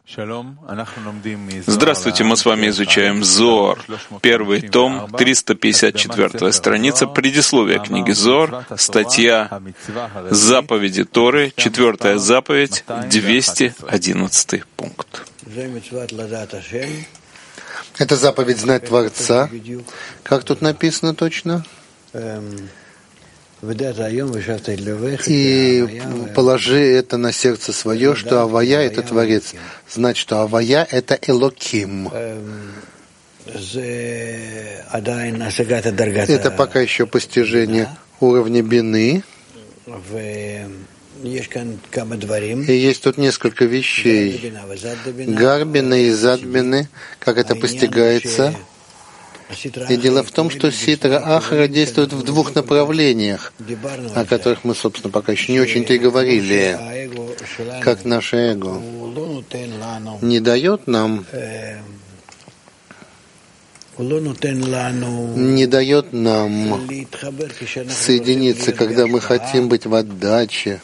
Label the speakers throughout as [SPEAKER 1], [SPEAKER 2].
[SPEAKER 1] Здравствуйте, мы с вами изучаем Зоар, первый том, 354 страница, предисловие книги Зоар, статья «Заповеди Торы», 4-я заповедь, 211 пункт.
[SPEAKER 2] Это заповедь знать Творца. Как тут написано точно? И положи это на сердце свое, что Авая — это Творец. Значит, что Авая — это Элоким. Это пока еще постижение уровня бины. И есть тут несколько вещей. Гарбины и задбины, как это постигается. И дело в том, что ситра ахара действует в двух направлениях, о которых мы, собственно, пока еще не очень-то и говорили. Как наше эго не дает нам соединиться, когда мы хотим быть в отдаче,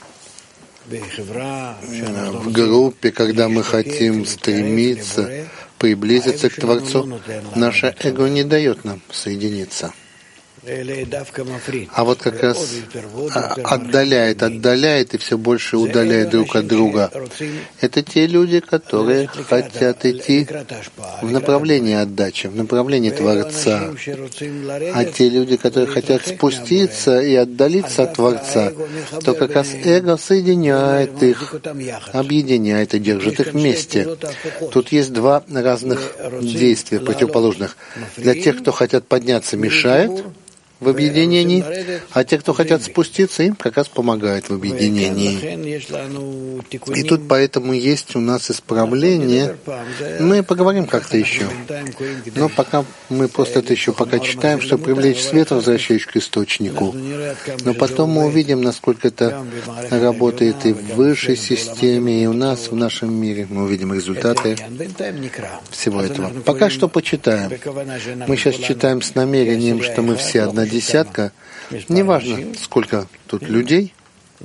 [SPEAKER 2] в группе, когда мы хотим стремиться приблизиться к Творцу. Наше эго не дает нам соединиться. А вот как раз отдаляет и все больше удаляет друг от друга. Это те люди, которые хотят идти в направлении отдачи, в направлении Творца. А те люди, которые хотят спуститься и отдалиться от Творца, то как раз эго соединяет их, объединяет и держит их вместе. Тут есть два разных действия, противоположных. Для тех, кто хотят подняться, мешает в объединении, а те, кто хотят спуститься, им как раз помогает в объединении. И тут поэтому есть у нас исправление. Мы поговорим как-то еще. Но пока мы просто это еще пока читаем, чтобы привлечь свет, возвращающий к источнику. Но потом мы увидим, насколько это работает и в высшей системе, и у нас, в нашем мире. Мы увидим результаты всего этого. Пока что почитаем. Мы сейчас читаем с намерением, что мы все одна десятка, неважно, сколько тут людей,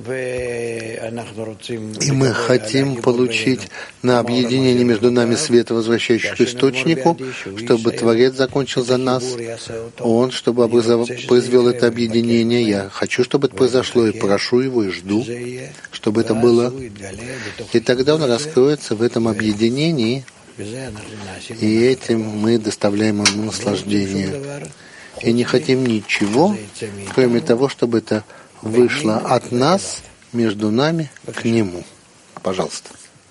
[SPEAKER 2] и мы хотим получить на объединение между нами света, возвращающий к источнику, чтобы Творец закончил за нас, Он, чтобы произвел это объединение. Я хочу, чтобы это произошло, и прошу Его, и жду, чтобы это было. И тогда Он раскроется в этом объединении, и этим мы доставляем Ему наслаждение. И не хотим ничего, кроме того, чтобы это вышло от нас, между нами, к Нему. Пожалуйста.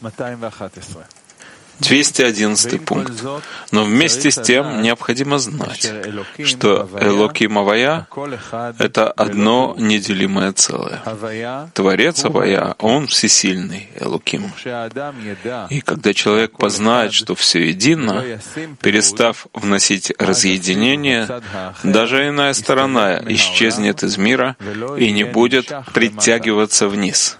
[SPEAKER 1] 211 пункт. Но вместе с тем необходимо знать, что Элоким Авая — это одно неделимое целое. Творец Авая, Он всесильный, Элоким. И когда человек познает, что все едино, перестав вносить разъединение, даже иная сторона исчезнет из мира и не будет притягиваться вниз.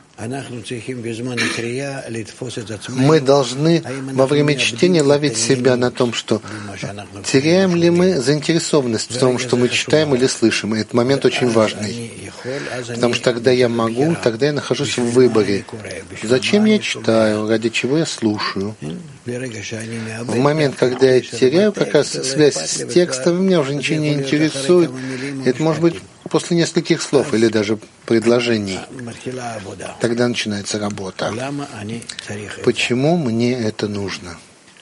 [SPEAKER 2] Мы должны во время чтения ловить себя на том, что теряем ли мы заинтересованность в том, что мы читаем или слышим. И этот момент очень важный. Потому что тогда я могу, тогда я нахожусь в выборе. Зачем я читаю, ради чего я слушаю. В момент, когда я теряю как раз связь с текстом, меня уже ничего не интересует. Это может быть после нескольких слов или даже предложений. Тогда начинается работа. Почему мне это нужно?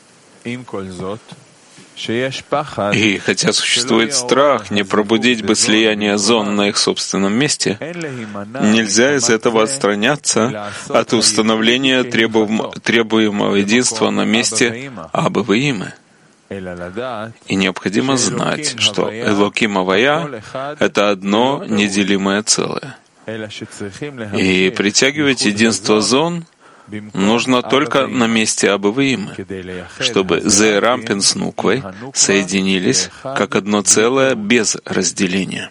[SPEAKER 1] И хотя существует страх не пробудить бы слияние зон на их собственном месте, нельзя из этого отстраняться от установления требуемого единства на месте Абы-Ваимы. И необходимо знать, что Элоким Авая — это одно неделимое целое. И притягивать единство зон нужно только на месте Абы-Ваимы, чтобы Зеэрампин с Нуквой соединились как одно целое без разделения.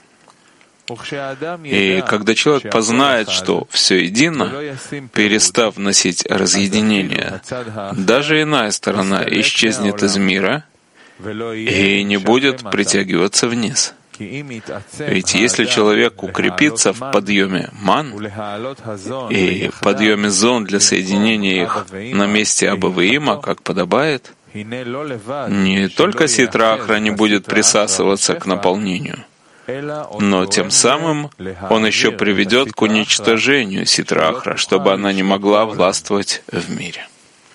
[SPEAKER 1] И когда человек познает, что все едино, перестав вносить разъединение, даже иная сторона исчезнет из мира и не будет притягиваться вниз. Ведь если человек укрепится в подъеме ман и подъеме зон для соединения их на месте Абаваима, как подобает, не только ситра ахра не будет присасываться к наполнению, но тем самым он еще приведет к уничтожению ситра ахра, чтобы она не могла властвовать в мире.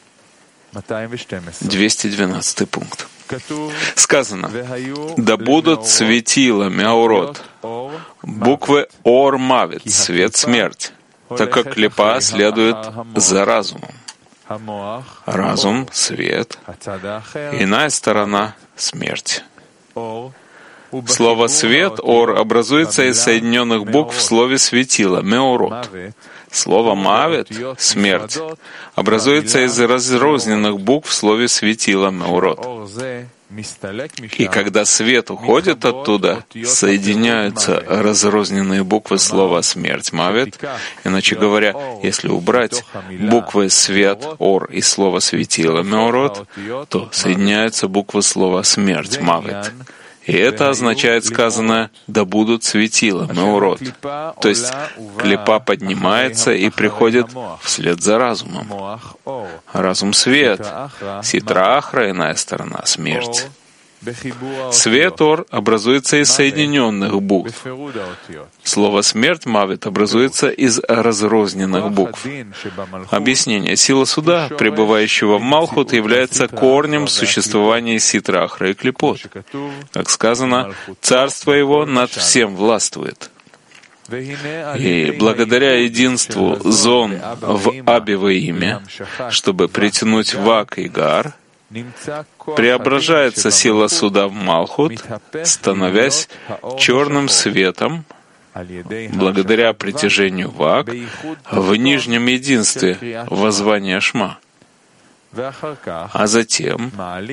[SPEAKER 1] 212 пункт. Сказано: «Да будут светила, мяурот, буквы ор мавит, свет смерть, так как клипа следует за разумом. Разум — свет, иная сторона — смерть». Слово «свет» «ор» образуется из соединенных букв в слове «светило» «меорот». Слово «мавет» — «смерть» образуется из разрозненных букв в слове «светило» «меорот». И когда свет уходит оттуда, соединяются разрозненные буквы слова «смерть» «мавет». Иначе говоря, если убрать буквы «свет» «ор» и слово «светило» «меорот», то соединяются буквы слова «смерть» «мавет». И это означает сказанное «да будут светила», «меорот». То есть клипа поднимается и приходит вслед за разумом. Разум — свет, ситра ахра — иная сторона — смерть. Свет ор образуется из соединенных букв. Слово «смерть» мавит образуется из разрозненных букв. Объяснение. Сила суда, пребывающего в Малхут, является корнем существования ситра ахра и клипот. Как сказано, царство его над всем властвует. И благодаря единству зон в Абаваиме, чтобы притянуть Вак и Гар, преображается сила суда в Малхут, становясь черным светом, благодаря притяжению Вак в нижнем единстве воззвания Шма. А затем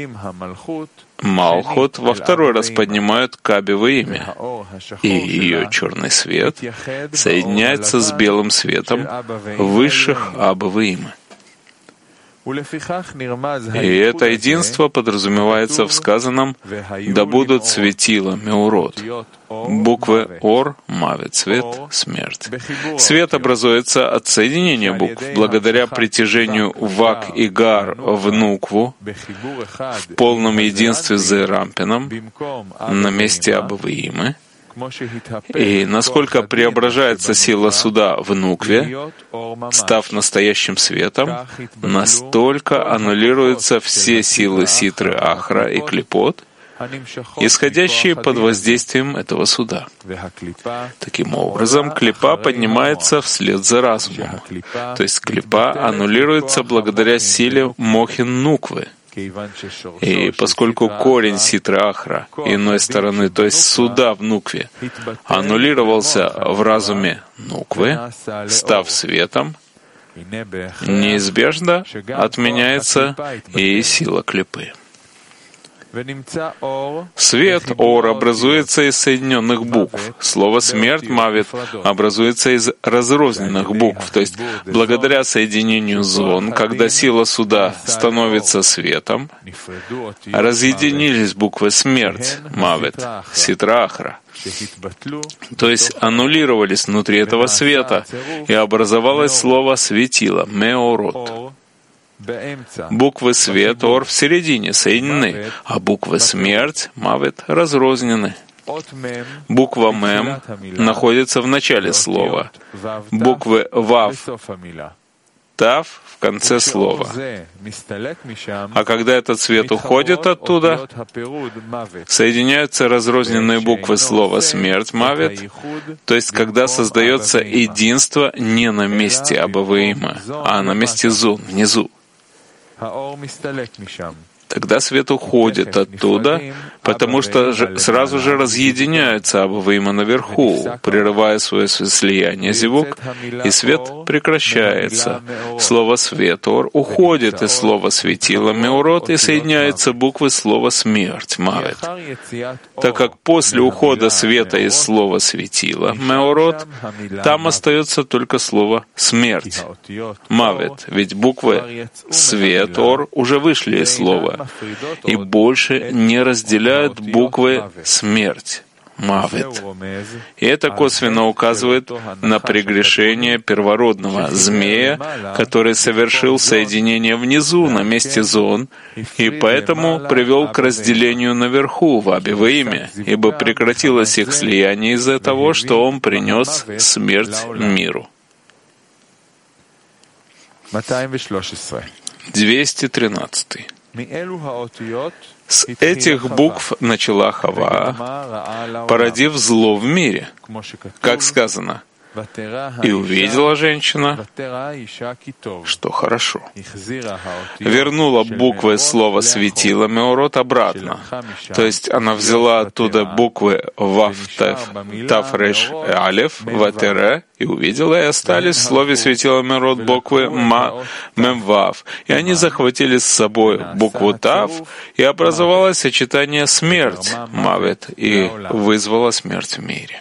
[SPEAKER 1] Малхут во второй раз поднимают к Абаваиме, и ее черный свет соединяется с белым светом высших Абаваима. И это единство подразумевается в сказанном «да будут светила, меурот». Буквы «ор», «мавит», «свет», «смерть». Свет образуется от соединения букв благодаря притяжению «вак» и «гар» в нукву в полном единстве с Зерампином на месте Абаваимы. И насколько преображается сила суда в нукве, став настоящим светом, настолько аннулируются все силы ситры ахра и клипот, исходящие под воздействием этого суда. Таким образом, клипа поднимается вслед за разумом, то есть клипа аннулируется благодаря силе мохин нуквы. И поскольку корень ситры ахра иной стороны, то есть суда в нукве, аннулировался в разуме нуквы, став светом, неизбежно отменяется и сила клипы. Свет ор образуется из соединенных букв. Слово «смерть» мавит образуется из разрозненных букв, то есть благодаря соединению зон, когда сила суда становится светом, разъединились буквы «смерть» мавит, ситра ахра, то есть аннулировались внутри этого света, и образовалось слово «светило» меорот. Буквы «свет» ор в середине соединены, а буквы «смерть» мавит разрознены. Буква «мем» находится в начале слова, буквы «вав» «тав» в конце слова. А когда этот свет уходит оттуда, соединяются разрозненные буквы слова «смерть» мавит, то есть когда создается единство не на месте Абаваима, а на месте зон внизу. Тогда свет уходит оттуда, потому что сразу же разъединяются Абаваима наверху, прерывая свое слияние зевук, и свет прекращается. Слово «свет» ор уходит из слова «светило» меурот и соединяются буквы слова «смерть» мавит. Так как после ухода света из слова «светило» меурот, там остается только слово «смерть» мавит, ведь буквы «свет» ор уже вышли из слова и больше не разделяют буквы «смерть» мавет. И это косвенно указывает на прегрешение первородного змея, который совершил соединение внизу, на месте зон, и поэтому привел к разделению наверху в Абе во имя, ибо прекратилось их слияние из-за того, что он принес смерть миру. 213. С этих букв начала Хава, породив зло в мире, как сказано, «И увидела женщина, что хорошо». Вернула буквы слова «светила» Меорот обратно. То есть она взяла оттуда буквы «Вав Тав Реш Алеф» «Ватере» и увидела, и остались в слове «светила» Меорот буквы «Ма Мем Вав». И они захватили с собой букву «Тав», и образовалось сочетание «смерть» Мавет, и вызвала смерть в мире.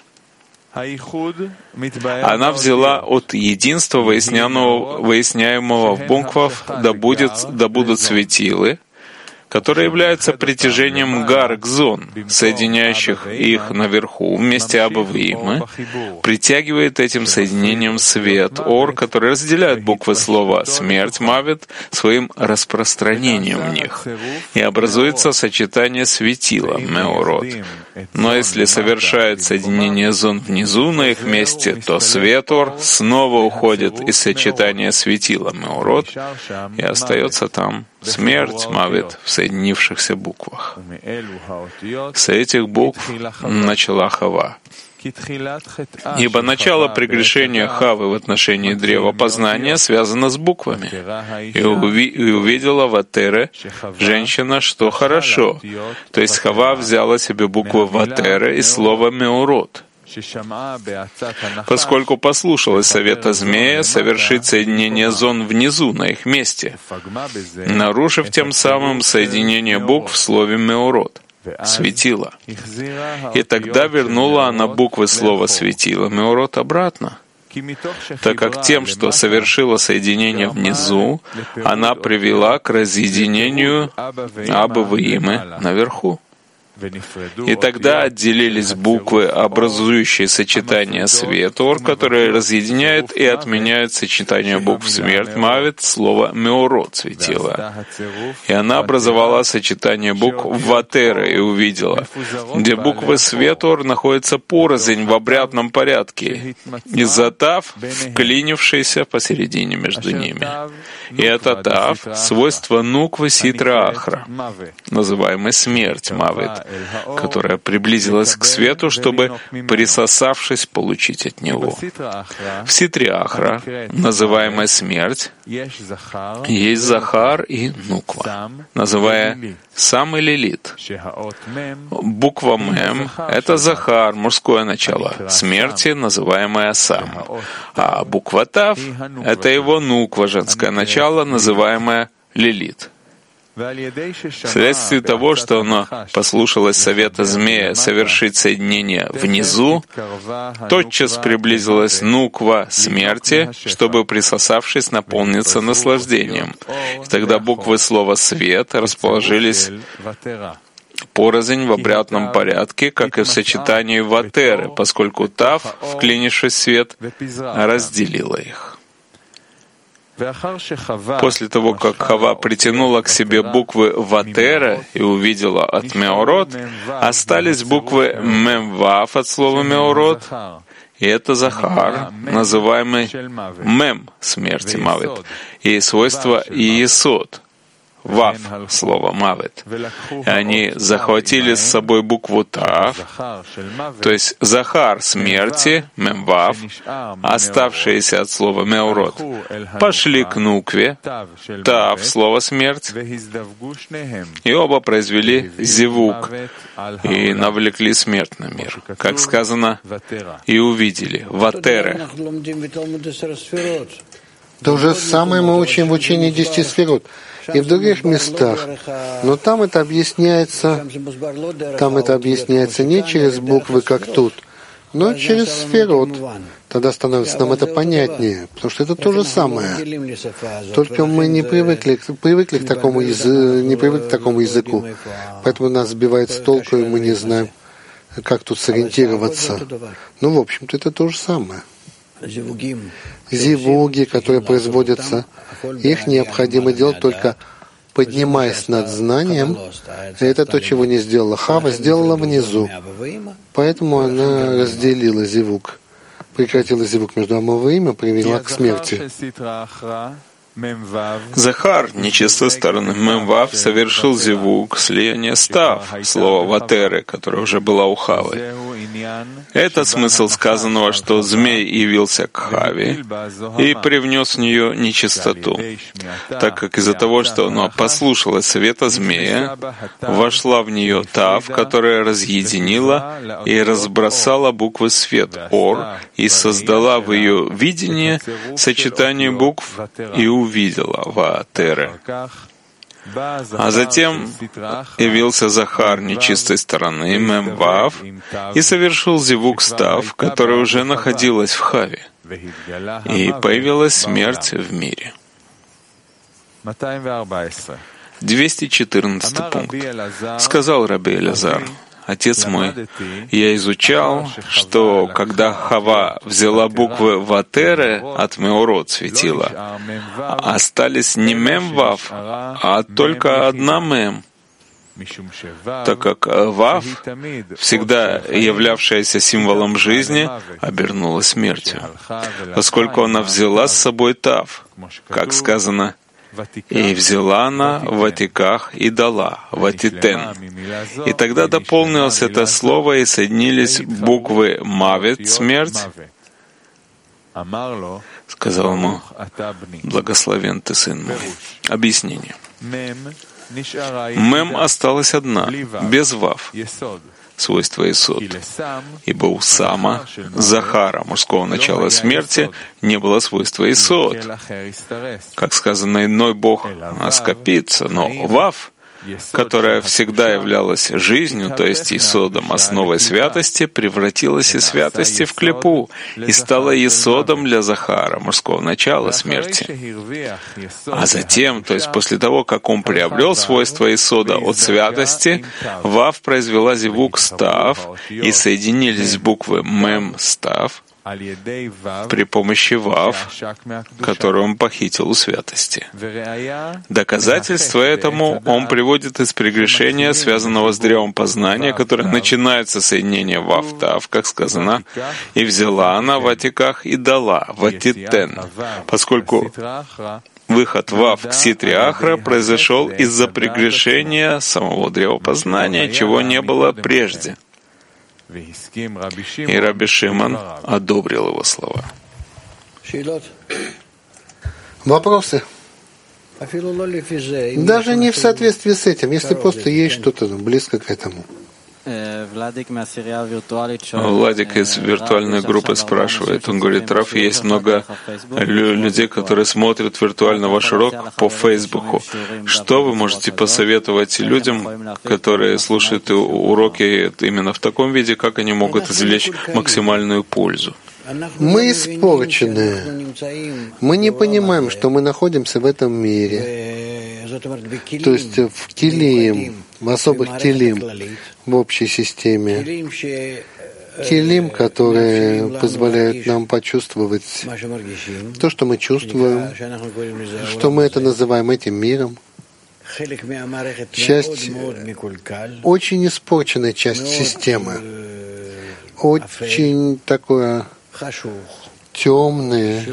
[SPEAKER 1] Она взяла от единства, выясняемого в буквах «да будут светилы», которые являются притяжением гарк-зон, соединяющих их наверху вместе Абавиимы, притягивает этим соединением свет, ор, который разделяет буквы слова «смерть» Мавет своим распространением в них, и образуется сочетание светила Меорот. Но если совершает соединение зон внизу на их месте, то свет ор снова уходит из сочетания светила Меорот и остается там смерть Мавет в соединившихся буквах. С этих букв начала Хава. Ибо начало прегрешения Хавы в отношении древа познания связано с буквами. И увидела Ватере женщина, что хорошо. То есть Хава взяла себе букву Ватере из слова Меорот. Поскольку послушалась совета змея совершить соединение зон внизу, на их месте, нарушив тем самым соединение букв в слове «меорот» — «светило». И тогда вернула она буквы слова «светило» «меорот» обратно, так как тем, что совершила соединение внизу, она привела к разъединению Абы Ваимы наверху. И тогда отделились буквы, образующие сочетание свет-ор, которые разъединяют и отменяют сочетание букв смерть Мавет, слово Меорот светило. И она образовала сочетание букв Ватера и увидела, где буквы свет-ор находятся порознь в обрядном порядке, из-за тав, вклинившейся посередине между ними. И это тав — свойство нуквы ситра ахра, называемой смерть Мавет, которая приблизилась к свету, чтобы, присосавшись, получить от него. В ситре ахра, называемой смерть, есть захар и нуква, называя сам и лилит. Буква мем — это захар, мужское начало смерти, называемое сам. А буква тав — это его нуква, женское начало, называемое лилит. Вследствие того, что она послушалась совета змея совершить соединение внизу, тотчас приблизилась нуква смерти, чтобы, присосавшись, наполниться наслаждением. И тогда буквы слова «свет» расположились порознь в обрядном порядке, как и в сочетании «ватеры», поскольку тав, вклинившись в свет, разделила их. После того, как Хава притянула к себе буквы Ватера и увидела от Меорот, остались буквы Мем-Вав от слова Меорот, и это Захар, называемый Мем смерти Мавет, и свойство Иесод, Вав, слово Мавет. И они захватили с собой букву Тав, то есть Захар смерти, Мемвав, оставшиеся от слова Меорот, пошли к Нукве, Тав, слово смерть, и оба произвели зевук и навлекли смерть на мир. Как сказано, и увидели, Ватере.
[SPEAKER 2] То же самое мы учим в учении 10 сферот и в других местах, но там это объясняется не через буквы, как тут, но через сферот. Тогда становится нам это понятнее, потому что это то же самое. Только мы не привыкли к такому языку, поэтому нас сбивает с толку, и мы не знаем, как тут сориентироваться. Ну, в общем-то, это то же самое. Зивуги, которые производятся, их необходимо делать только поднимаясь над знанием. Это то, чего не сделала Хава, сделала внизу. Поэтому она разделила зивуг, прекратила зивуг между Ама и Има, привела к смерти.
[SPEAKER 1] Захар, нечистой стороны Мемвав, совершил зивуг, слияние став, слово ватеры, которое уже было у Хавы. Это смысл сказанного, что змей явился к Хаве и привнес в нее нечистоту, так как из-за того, что она послушалась совета змея, вошла в нее тав, которая разъединила и разбросала буквы свет, ор, и создала в ее видении сочетание букв и увидела ватеры. А затем явился Захар нечистой стороны, Мемвав, и совершил зивуг став, которая уже находилась в Хаве, и появилась смерть в мире. 214 пункт. Сказал Раби Элязар: «Отец мой, я изучал, что когда Хава взяла буквы Ватеры от Меорот светила, остались не Мем-Вав, а только одна Мем, так как Вав, всегда являвшаяся символом жизни, обернулась смертью, поскольку она взяла с собой Тав, как сказано, и взяла она в ватиках и дала, ватитен. И тогда дополнилось это слово, и соединились буквы мавет, смерть. Сказал ему: благословен ты, сын мой. Объяснение. Мем осталась одна, без вав, свойство Исод. Ибо у Сама, Захара, мужского начала смерти, не было свойства Исод. Как сказано, иной Бог скопится, но Вав, которая всегда являлась жизнью, то есть Исодом, основой святости, превратилась из святости в клепу и стала Исодом для Захара, мужского начала смерти. А затем, то есть после того, как он приобрел свойство Исода от святости, Вав произвела зивук став, и соединились буквы Мем став при помощи Вав, которую он похитил у святости. Доказательство этому он приводит из прегрешения, связанного с древом познания, которое начинается с соединения Вав-Тав, как сказано, «И взяла она в ватиках и дала, ватитен», поскольку выход Вав к Ситре Ахра произошел из-за прегрешения самого древа познания, чего не было прежде. И Раби Шимон одобрил его слова.
[SPEAKER 2] Вопросы? Даже не в соответствии с этим, если просто есть что-то близко к этому.
[SPEAKER 1] Владик из виртуальной группы спрашивает, он говорит: Раф, есть много людей, которые смотрят виртуально ваш урок по Фейсбуку. Что вы можете посоветовать людям, которые слушают уроки именно в таком виде, как они могут извлечь максимальную пользу?
[SPEAKER 2] Мы испорчены. Мы не понимаем, что мы находимся в этом мире. То есть в килим, в особых килим, в общей системе. Килим, которые позволяют нам почувствовать то, что мы чувствуем, что мы это называем этим миром. Часть, очень испорченная часть системы. Очень такое темное,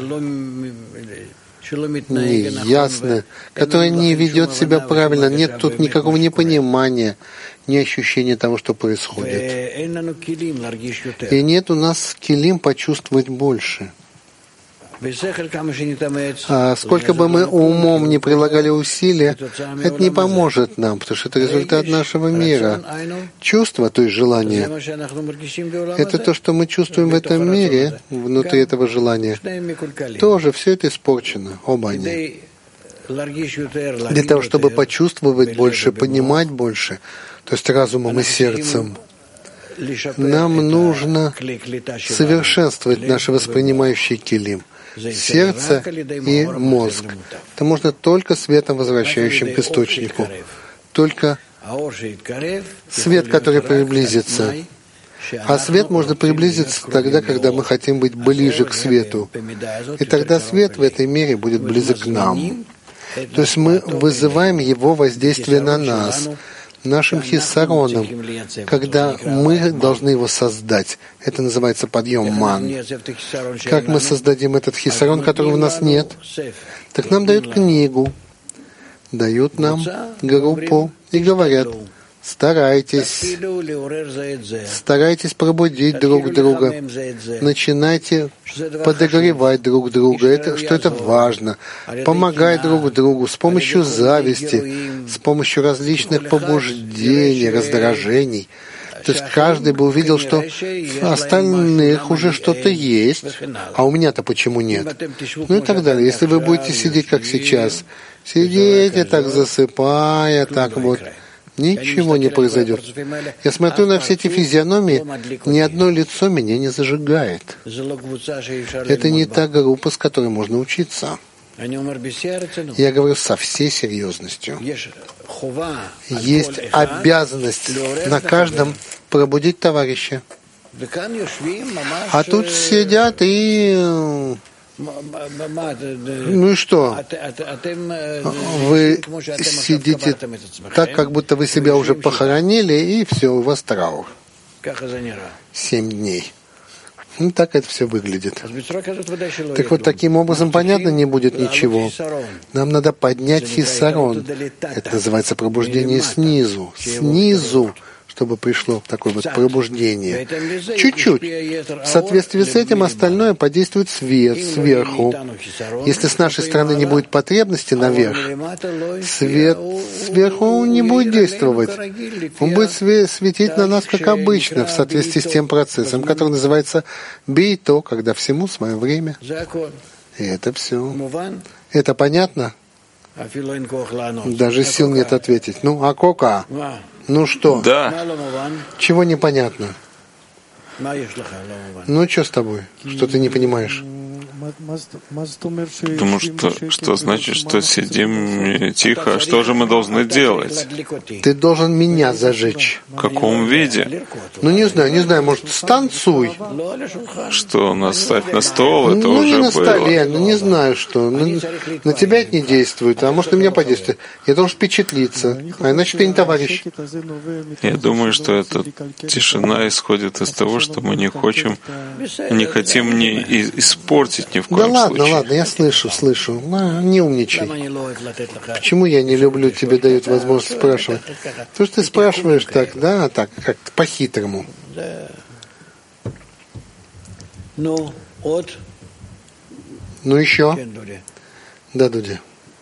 [SPEAKER 2] неясное, которое не ведет себя правильно. Нет тут никакого непонимания, ни ощущения того, что происходит. И нет у нас килим почувствовать больше. А сколько бы мы умом не прилагали усилия, это не поможет нам, потому что это результат нашего мира. Чувство, то есть желание, это то, что мы чувствуем в этом мире, внутри этого желания. Тоже все это испорчено, оба они. Для того, чтобы почувствовать больше, понимать больше, то есть разумом и сердцем, нам нужно совершенствовать наши воспринимающие килим. Сердце и мозг. Это можно только светом, возвращающим к источнику. Только свет, который приблизится, А свет может приблизиться тогда, когда мы хотим быть ближе к свету. И тогда свет в этой мере будет близок к нам. То есть мы вызываем его воздействие на нас, нашим хиссароном, когда мы должны его создать. Это называется подъем ман. Как мы создадим этот хиссарон, которого у нас нет? Так нам дают книгу, дают нам группу и говорят: старайтесь пробудить друг друга, начинайте подогревать друг друга, что это важно, помогать друг другу с помощью зависти, с помощью различных побуждений, раздражений. То есть каждый бы увидел, что у остальных уже что-то есть, а у меня-то почему нет? Ну и так далее. Если вы будете сидеть, как сейчас, сидите так, засыпая, так вот, ничего не произойдет. Я смотрю на все эти физиономии, ни одно лицо меня не зажигает. Это не та группа, с которой можно учиться. Я говорю со всей серьезностью. Есть обязанность на каждом пробудить товарища. А тут сидят и... Ну и что? Вы сидите так, как будто вы себя уже похоронили, и все, у вас траур. 7 дней. Ну, так это все выглядит. Так вот, таким образом, понятно, не будет ничего. Нам надо поднять хиссарон. Это называется пробуждение снизу. Снизу, чтобы пришло такое вот пробуждение. Чуть-чуть. В соответствии с этим остальное подействует свет сверху. Если с нашей стороны не будет потребности наверх, свет сверху не будет действовать. Он будет светить на нас, как обычно, в соответствии с тем процессом, который называется бейто, когда всему свое время. И это все. Это понятно? Даже сил нет ответить. Ну, а кока? Ну что?
[SPEAKER 1] Да.
[SPEAKER 2] Чего непонятно? Ну, что с тобой? Что ты не понимаешь?
[SPEAKER 1] Потому что значит, что сидим тихо. Что же мы должны делать?
[SPEAKER 2] Ты должен меня зажечь.
[SPEAKER 1] В каком виде?
[SPEAKER 2] Ну, не знаю, может, станцуй.
[SPEAKER 1] Что, наставь на стол? Это
[SPEAKER 2] ну,
[SPEAKER 1] уже
[SPEAKER 2] не на
[SPEAKER 1] было.
[SPEAKER 2] столе, не знаю что. На тебя это не действует, а может, на меня подействует. Я должен впечатлиться, а иначе ты не товарищ.
[SPEAKER 1] Я думаю, что эта тишина исходит из того, что мы не хотим не испортить ни в коем случае.
[SPEAKER 2] Да ладно, я слышу. Не умничай. Почему я не люблю, тебе дают возможность спрашивать? Потому что ты спрашиваешь так, да, так, как-то по-хитрому. Ну еще? Да, Дудя.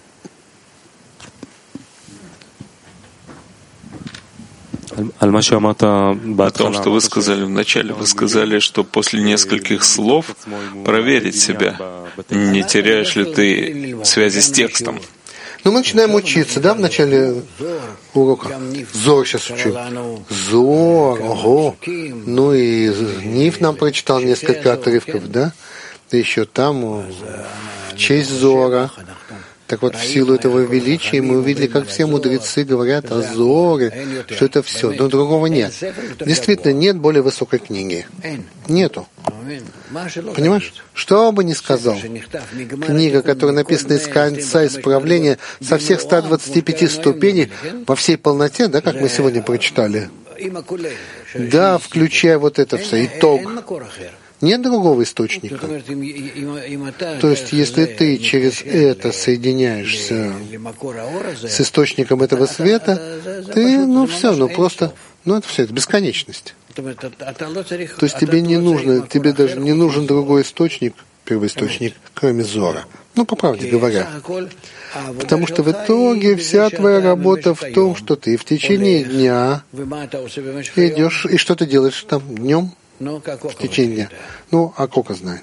[SPEAKER 1] О том, что вы сказали вначале, вы сказали, что после нескольких слов проверить себя, не теряешь ли ты связи с текстом.
[SPEAKER 2] Ну, мы начинаем учиться, да, в начале урока. Зор сейчас учу. Зор, ого. Ну и Ниф нам прочитал несколько отрывков, да? Да еще там в честь Зора. Так вот, в силу этого величия мы увидели, как все мудрецы говорят о Зоре, что это все, но другого нет. Действительно, нет более высокой книги. Нету. Понимаешь? Что бы ни сказал, книга, которая написана из конца исправления со всех 125 ступеней во всей полноте, да, как мы сегодня прочитали, да, включая вот это все, итог. Нет другого источника. То есть, если ты через это соединяешься с источником этого света, ты, это все, это бесконечность. То есть тебе даже не нужен другой источник, первоисточник, кроме Зора. Ну, по правде говоря. Потому что в итоге вся твоя работа в том, что ты в течение дня идешь, и что ты делаешь там днем? В течение дня. Ну, а Кока знает.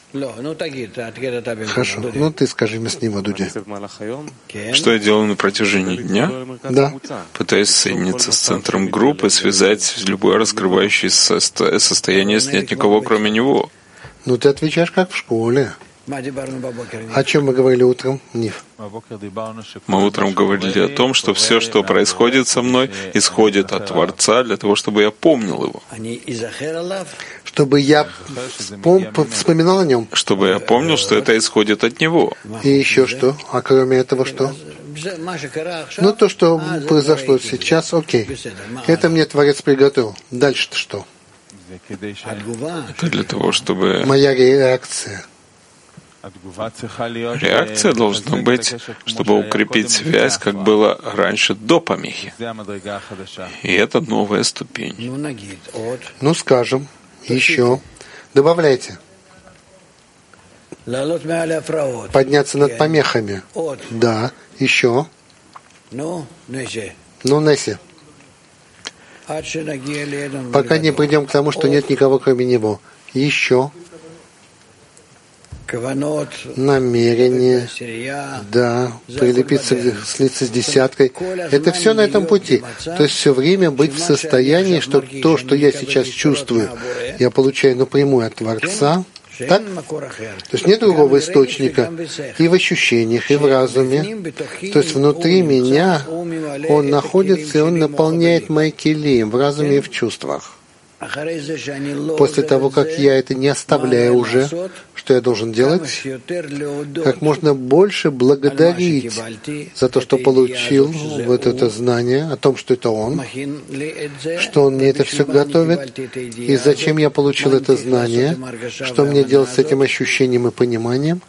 [SPEAKER 2] Хорошо. Ну, ты скажи мне с него, Дудя.
[SPEAKER 1] Что я делаю на протяжении дня?
[SPEAKER 2] Да.
[SPEAKER 1] Пытаюсь соединиться с центром группы, связать любое раскрывающееся состояние, снять никого, кроме него.
[SPEAKER 2] Ну, ты отвечаешь, как в школе. О чем мы говорили утром, Нив?
[SPEAKER 1] Мы утром говорили о том, что все, что происходит со мной, исходит от Творца для того, чтобы я помнил его.
[SPEAKER 2] Чтобы я вспоминал о нем.
[SPEAKER 1] Чтобы я помнил, что это исходит от него.
[SPEAKER 2] И еще что? А кроме этого что? Ну, то, что произошло сейчас, окей. Это мне Творец приготовил. Дальше-то что?
[SPEAKER 1] Это для того, чтобы...
[SPEAKER 2] Моя реакция.
[SPEAKER 1] Реакция должна быть, чтобы укрепить связь, как было раньше до помехи. И это новая ступень.
[SPEAKER 2] Ну, скажем, еще. Добавляйте. Подняться над помехами. Да, еще. Ну, Несси. Пока не придем к тому, что нет никого, кроме него. Еще. Намерение, да, прилепиться, слиться с десяткой. Это все на этом пути. То есть все время быть в состоянии, что то, что я сейчас чувствую, я получаю напрямую от Творца. Так? То есть нет другого источника и в ощущениях, и в разуме. То есть внутри меня он находится, и он наполняет мои килим в разуме и в чувствах. После того, как я это не оставляю уже, что я должен делать? Как можно больше благодарить за то, что получил вот это знание о том, что это Он, что Он мне это все готовит, и зачем я получил это знание, что мне делать с этим ощущением и пониманием,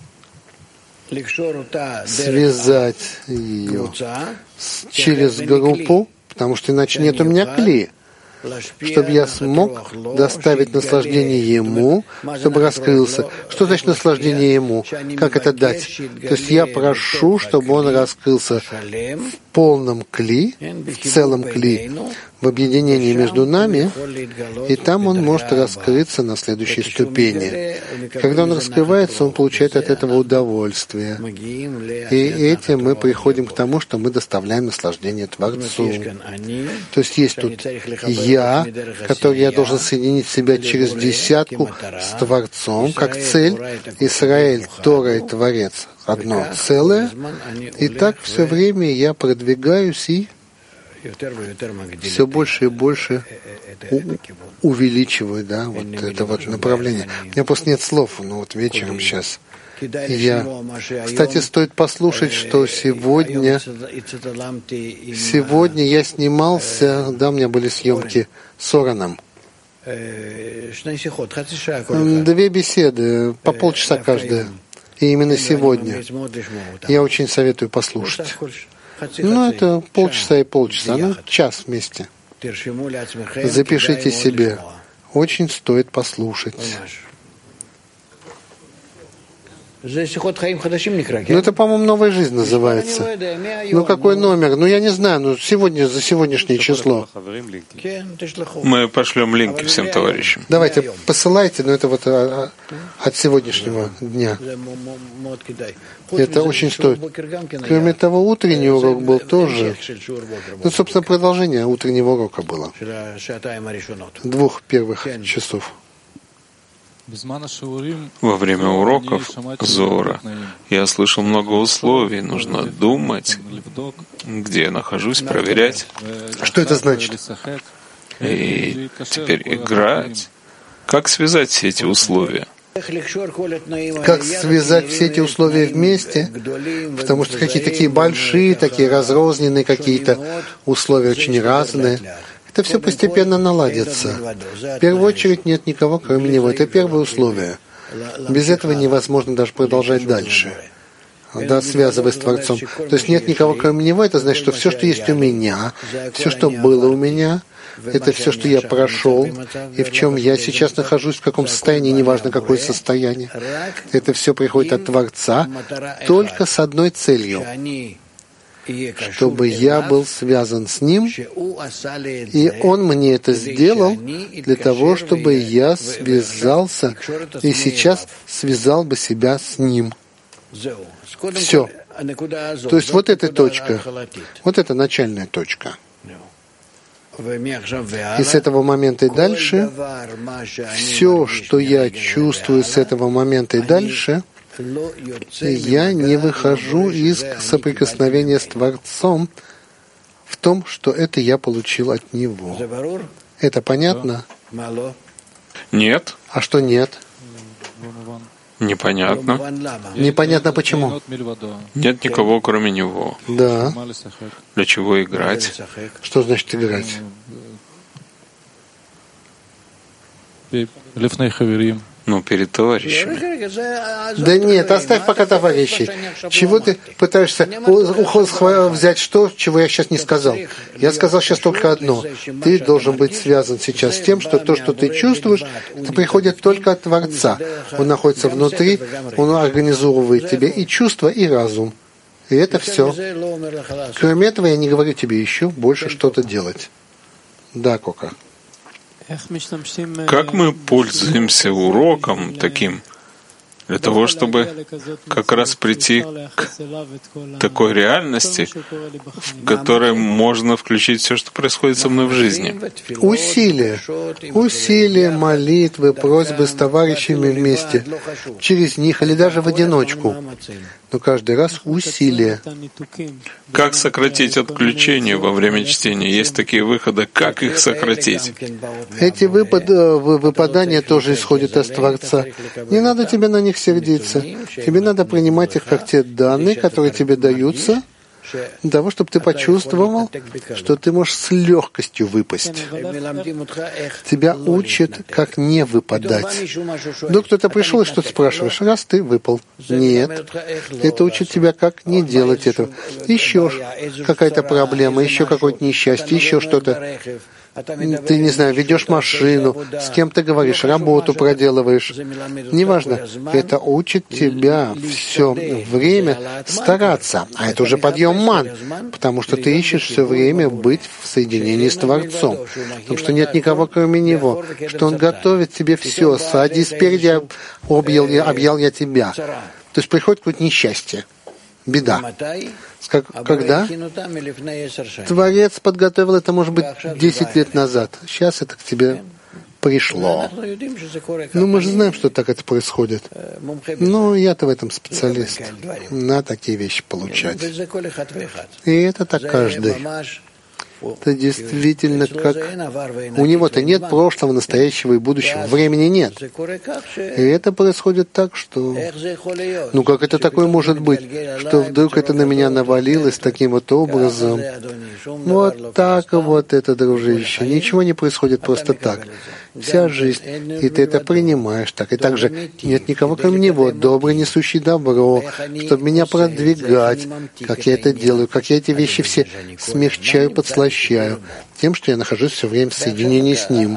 [SPEAKER 2] связать ее через группу, потому что иначе нет у меня кли, чтобы я смог доставить наслаждение Ему, чтобы раскрылся. Что значит наслаждение Ему? Как это дать? То есть я прошу, чтобы Он раскрылся в полном кли, в целом кли, в объединении между нами, и там Он может раскрыться на следующей ступени. Когда Он раскрывается, Он получает от этого удовольствие. И этим мы приходим к тому, что мы доставляем наслаждение Творцу. То есть есть тут я, который я должен соединить себя через десятку с Творцом, как цель. Израиль, Тора и Творец — одно целое. И так все время я продвигаюсь и все больше и больше увеличиваю, да, вот это вот направление. У меня просто нет слов, но вот вечером сейчас. Кстати, стоит послушать, что сегодня я снимался, да, у меня были съемки с Ораном. 2 беседы, по полчаса каждая. И именно сегодня. Я очень советую послушать. Ну, это полчаса и полчаса, ну, час вместе. Запишите себе. Очень стоит послушать. Ну, это, по-моему, «Новая жизнь» называется. Ну, какой номер? Ну, я не знаю, ну, сегодня, за сегодняшнее число.
[SPEAKER 1] Мы пошлем линки всем товарищам.
[SPEAKER 2] Давайте, посылайте, но это вот от сегодняшнего дня. Это очень стоит. Кроме того, утренний урок был тоже. Ну, собственно, продолжение утреннего урока было. 2 первых часов.
[SPEAKER 1] Во время уроков Зора я слышал много условий. Нужно думать, где я нахожусь, проверять.
[SPEAKER 2] Что это значит?
[SPEAKER 1] И теперь играть. Как связать все эти условия?
[SPEAKER 2] Как связать все эти условия вместе? Потому что какие-то такие большие, такие разрозненные какие-то условия, очень разные. Это все постепенно наладится. В первую очередь нет никого, кроме него. Это первое условие. Без этого невозможно даже продолжать дальше. Да, связывая с Творцом. То есть нет никого, кроме него. Это значит, что все, что есть у меня, все, что было у меня, это все, что я прошел, и в чем я сейчас нахожусь, в каком состоянии, неважно какое состояние. Это все приходит от Творца только с одной целью, чтобы я был связан с Ним, и Он мне это сделал для того, чтобы я связался и сейчас связал бы себя с Ним. Все. То есть вот эта точка, вот это начальная точка. И с этого момента и дальше, все, что я чувствую с этого момента и дальше, Я не выхожу из соприкосновения с Творцом в том, что это я получил от Него. Это понятно?
[SPEAKER 1] Нет.
[SPEAKER 2] А что нет?
[SPEAKER 1] Непонятно.
[SPEAKER 2] Непонятно почему.
[SPEAKER 1] Нет никого, кроме Него.
[SPEAKER 2] Да.
[SPEAKER 1] Для чего играть?
[SPEAKER 2] Что значит играть? Ну,
[SPEAKER 1] перед товарищами.
[SPEAKER 2] Да нет, оставь пока товарищей. Чего ты пытаешься взять что, чего я сейчас не сказал? Я сказал сейчас только одно. Ты должен быть связан сейчас с тем, что то, что ты чувствуешь, это приходит только от Творца. Он находится внутри, он организовывает тебе и чувства, и разум. И это все. Кроме этого, я не говорю тебе еще больше что-то делать. Да, Кока.
[SPEAKER 1] Как мы пользуемся уроком таким, для того, чтобы как раз прийти к такой реальности, в которой можно включить все, что происходит со мной в жизни?
[SPEAKER 2] Усилия, молитвы, просьбы с товарищами вместе, через них или даже в одиночку. Но каждый раз усилия.
[SPEAKER 1] Как сократить отключение во время чтения? Есть такие выходы. Как их сократить?
[SPEAKER 2] Эти выпадания тоже исходят от Творца. Не надо тебе на них сердиться. Тебе надо принимать их как те данные, которые тебе даются, для того, чтобы ты почувствовал, что ты можешь с легкостью выпасть. Тебя учат, как не выпадать. Вдруг кто-то пришел и что-то спрашиваешь, раз ты выпал. Нет. Это учит тебя, как не делать этого. Еще какая-то проблема, еще какое-то несчастье, еще что-то. Ты, не знаю, ведешь машину, с кем ты говоришь, работу проделываешь. Неважно, это учит тебя все время стараться. А это уже подъем ман, потому что ты ищешь все время быть в соединении с Творцом. Потому что нет никого, кроме Него. Что Он готовит тебе все. Сади спереди объял я тебя. То есть приходит какое-то несчастье. Беда. Когда? Творец подготовил это, может быть, 10 лет назад. Сейчас это к тебе пришло. Ну, мы же знаем, что так это происходит. Ну, я-то в этом специалист. На такие вещи получать. И это так каждый. Это действительно как... У него-то нет прошлого, настоящего и будущего. Времени нет. И это происходит так, что... Ну как это такое может быть, что вдруг это на меня навалилось таким вот образом? Вот так вот это, дружище. Ничего не происходит просто так. Вся жизнь, и ты это принимаешь так. И также нет никого, кроме Него, добрый, несущий добро, чтобы меня продвигать, как я это делаю, как я эти вещи все смягчаю, подслащаю, тем, что я нахожусь все время в соединении с Ним.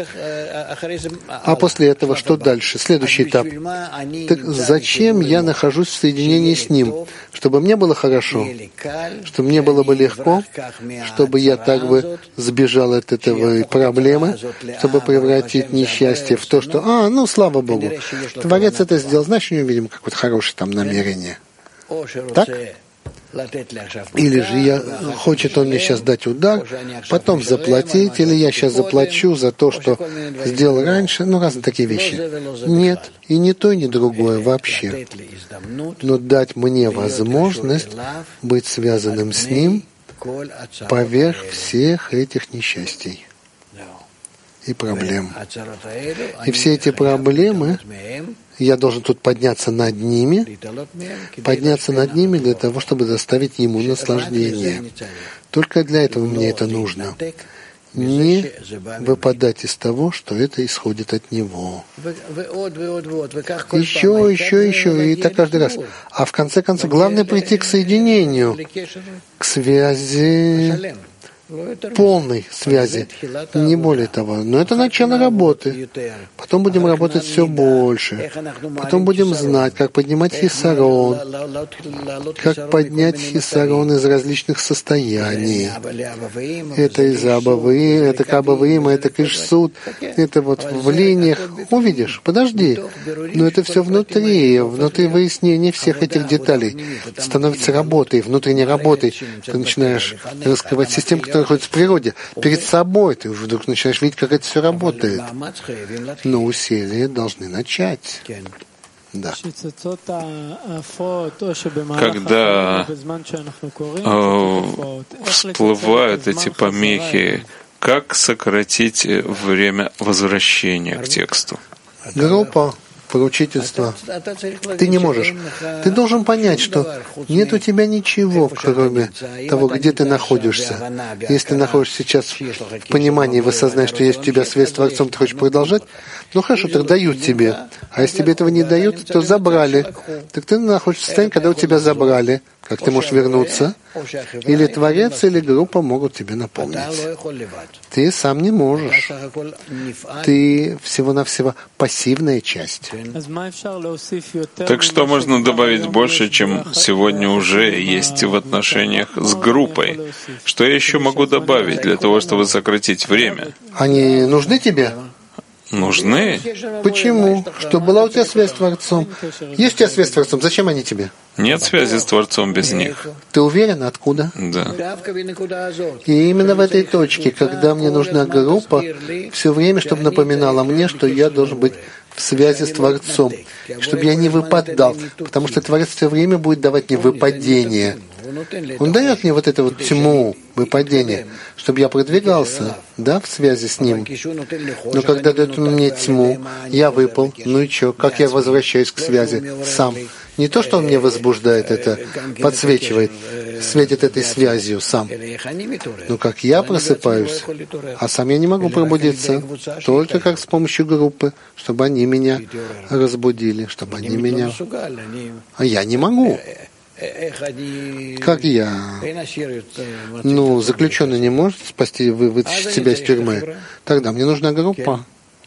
[SPEAKER 2] А после этого что дальше? Следующий этап. Так зачем я нахожусь в соединении с Ним? Чтобы мне было хорошо, чтобы мне было бы легко, чтобы я так бы сбежал от этой проблемы, чтобы превратить несчастье в то, что, ну, слава Богу, Творец это сделал, значит, у него, видимо, какое-то хорошее там намерение. Так? Или же хочет он мне сейчас дать удар, потом заплатить, или я сейчас заплачу за то, что сделал раньше, разные такие вещи. Нет, и ни то, и ни другое вообще. Но дать мне возможность быть связанным с Ним поверх всех этих несчастий и проблем. И все эти проблемы, я должен тут подняться над ними для того, чтобы доставить Ему наслаждение. Только для этого мне это нужно. Не выпадать из того, что это исходит от Него. Еще, и так каждый раз. А в конце концов, главное прийти к соединению, к связи, полной связи, не более того. Но это начало работы. Потом будем работать все больше. Потом будем знать, как поднимать хисарон, как поднять хисарон из различных состояний. Это из Абавы, это Кабавым, это Кишсуд, это вот в линиях. Увидишь, подожди. Но это все внутри выяснения всех этих деталей. Становится работой, внутренней работой. Ты начинаешь раскрывать систему, которая находится в природе, перед собой. Ты уже вдруг начинаешь видеть, как это все работает. Но усилия должны начать. Да.
[SPEAKER 1] Когда всплывают эти помехи, как сократить время возвращения к тексту?
[SPEAKER 2] Группа, поручительство. Ты не можешь. Ты должен понять, что нет у тебя ничего, кроме того, где ты находишься. Если ты находишься сейчас в понимании, в осознании, что есть у тебя связь с Творцом, ты хочешь продолжать, ну хорошо, так дают тебе. А если тебе этого не дают, то забрали. Так ты находишься в состоянии, когда у тебя забрали. Как ты можешь вернуться? Или Творец, или группа могут тебе напомнить. Ты сам не можешь. Ты всего-навсего пассивная часть.
[SPEAKER 1] Так что можно добавить больше, чем сегодня уже есть в отношениях с группой? Что я еще могу добавить для того, чтобы сократить время?
[SPEAKER 2] Они нужны тебе?
[SPEAKER 1] Нужны?
[SPEAKER 2] Почему? Что была у тебя связь с Творцом? Есть у тебя связь с Творцом? Зачем они тебе?
[SPEAKER 1] Нет связи с Творцом без них.
[SPEAKER 2] Ты уверен? Откуда?
[SPEAKER 1] Да.
[SPEAKER 2] И именно в этой точке, когда мне нужна группа, все время, чтобы напоминала мне, что я должен быть в связи с Творцом, чтобы я не выпадал, потому что Творец все время будет давать мне выпадение. Он дает мне вот эту вот тьму, выпадение, чтобы я продвигался, да, в связи с Ним. Но когда дает мне тьму, я выпал, ну и что, как я возвращаюсь к связи сам? Не то, что он мне возбуждает это, подсвечивает, светит этой связью сам. Но как я просыпаюсь, а сам я не могу пробудиться, только как с помощью группы, чтобы они меня разбудили, чтобы они меня... А я не могу. Как я? Ну, заключенный не может спасти, вытащить себя из тюрьмы. Тогда мне нужна группа.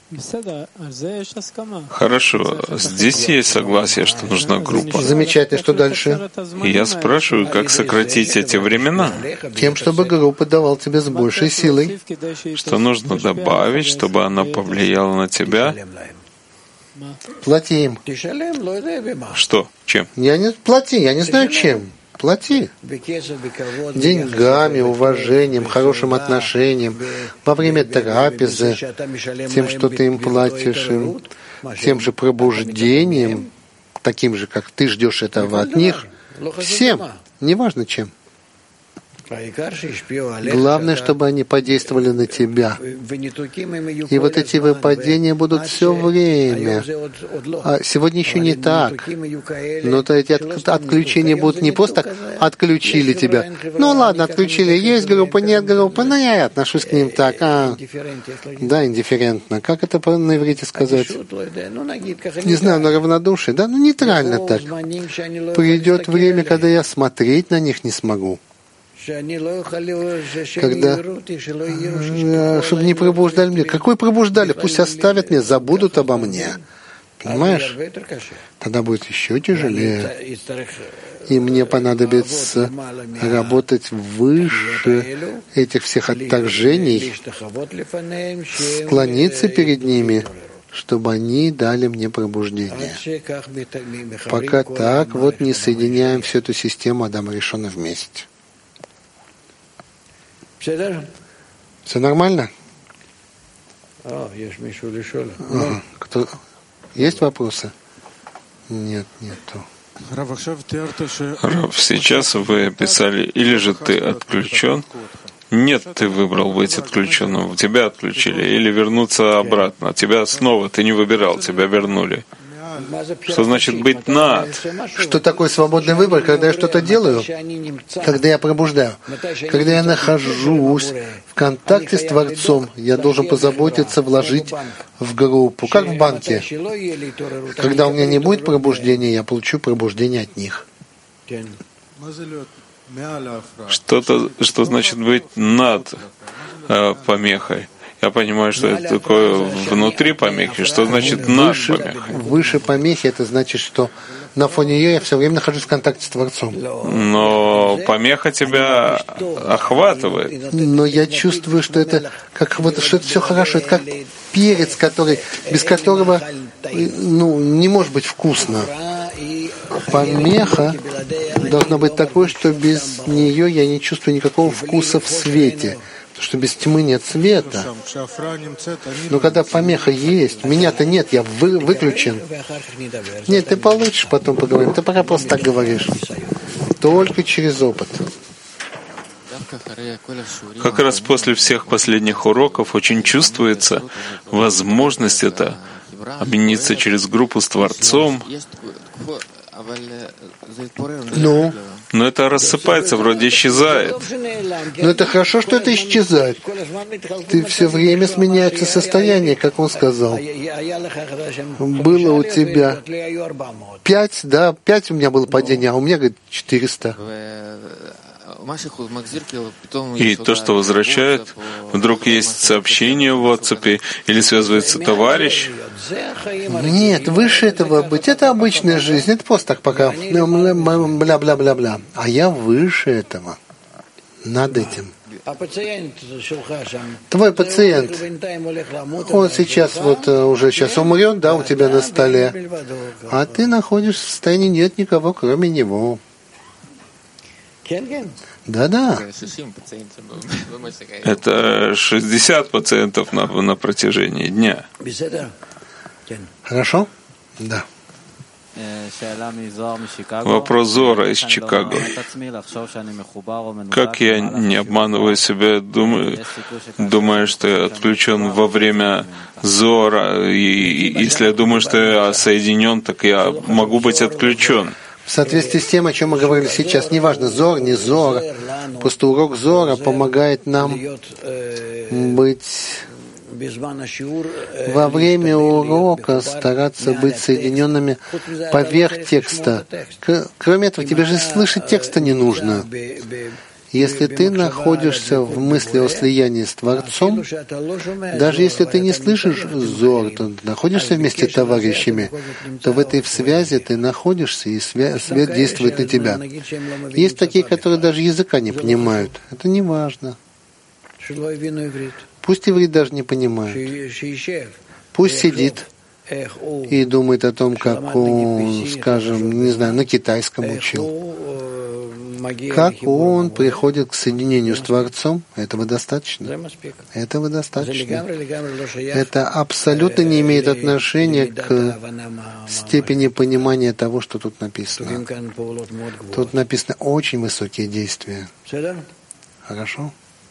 [SPEAKER 1] Хорошо, здесь есть согласие, что нужна группа.
[SPEAKER 2] Замечательно, что дальше?
[SPEAKER 1] Я спрашиваю, как сократить эти времена?
[SPEAKER 2] Тем, чтобы группа давала тебе с большей силой.
[SPEAKER 1] Что нужно добавить, чтобы она повлияла на тебя?
[SPEAKER 2] Плати им.
[SPEAKER 1] Что? Чем?
[SPEAKER 2] Я не знаю чем. Плати. Деньгами, уважением, хорошим отношением, во время трапезы, тем, что ты им платишь, им, тем же пробуждением, таким же, как ты ждешь этого от них, всем, неважно чем. Главное, чтобы они подействовали на тебя. И вот эти выпадения будут все время. А сегодня еще не так. Но эти отключения будут не просто так отключили тебя. Ну ладно, отключили. Есть группа, нет группы, но я отношусь к ним так. Да, индифферентно. Как это на иврите сказать? Не знаю, на равнодушие. Да, ну нейтрально так. Придет время, когда я смотреть на них не смогу. Когда, чтобы не пробуждали мне. Какой пробуждали? Пусть оставят меня, забудут обо мне. Понимаешь? Тогда будет еще тяжелее. И мне понадобится работать выше этих всех отторжений, склониться перед ними, чтобы они дали мне пробуждение. Пока так вот не соединяем всю эту систему Адама Ришона вместе. Все нормально? Кто? Есть вопросы? Нет, нету.
[SPEAKER 1] Рав, сейчас вы описали, или же ты отключен, нет, ты выбрал быть отключенным, тебя отключили, или вернуться обратно, тебя снова, ты не выбирал, тебя вернули. Что значит быть над?
[SPEAKER 2] Что такое свободный выбор, когда я что-то делаю, когда я пробуждаю, когда я нахожусь в контакте с Творцом, я должен позаботиться вложить в группу, как в банке. Когда у меня не будет пробуждения, я получу пробуждение от них.
[SPEAKER 1] Что значит быть над помехой? Я понимаю, что это такое внутри помехи. Что значит над помехой?
[SPEAKER 2] Выше помехи — это значит, что на фоне ее я все время нахожусь в контакте с Творцом.
[SPEAKER 1] Но помеха тебя охватывает.
[SPEAKER 2] Но я чувствую, что это как вот, что это все хорошо. Это как перец, без которого не может быть вкусно. помеха должна быть такой, что без нее я не чувствую никакого вкуса в свете. Потому что без тьмы нет света. Но когда помеха есть, меня-то нет, я выключен. Нет, ты получишь, потом поговорим. Ты пока просто так говоришь. Только через опыт.
[SPEAKER 1] Как раз после всех последних уроков очень чувствуется возможность это объединиться через группу с Творцом. Но это рассыпается, вроде исчезает.
[SPEAKER 2] Но это хорошо, что это исчезает. Ты все время сменяется состояние, как он сказал. Было у тебя 5, да, 5 у меня было падение, а у меня, говорит, 400.
[SPEAKER 1] И то, что возвращает, вдруг есть сообщение в WhatsApp или связывается товарищ.
[SPEAKER 2] Нет, выше этого быть. Это обычная жизнь. Это просто так пока бля-бля-бля-бля. А я выше этого. Над этим. Твой пациент, он сейчас вот уже сейчас умрет, да, у тебя на столе. А ты находишься в состоянии, нет никого, кроме него. Да-да.
[SPEAKER 1] Это 60 пациентов на протяжении дня.
[SPEAKER 2] Хорошо? Да.
[SPEAKER 1] Вопрос Зора из Чикаго. Как я не обманываю себя, думая, что я отключен во время Зора, и если я думаю, что я соединен, так я могу быть отключен.
[SPEAKER 2] В соответствии с тем, о чем мы говорили сейчас, неважно, Зор, не Зор, просто урок Зора помогает нам быть во время урока, стараться быть соединенными поверх текста. Кроме этого, тебе же слышать текста не нужно. Если ты находишься в мысли о слиянии с Творцом, даже если ты не слышишь Зор, то находишься вместе с товарищами, то в этой связи ты находишься, и свет действует на тебя. Есть такие, которые даже языка не понимают. Это не важно. Пусть иврит даже не понимает. Пусть сидит и думает о том, как он, скажем, не знаю, на китайском учил. Как он приходит к соединению с Творцом, этого достаточно. Этого достаточно. Это абсолютно не имеет отношения к степени понимания того, что тут написано. Тут написано очень высокие действия. Хорошо?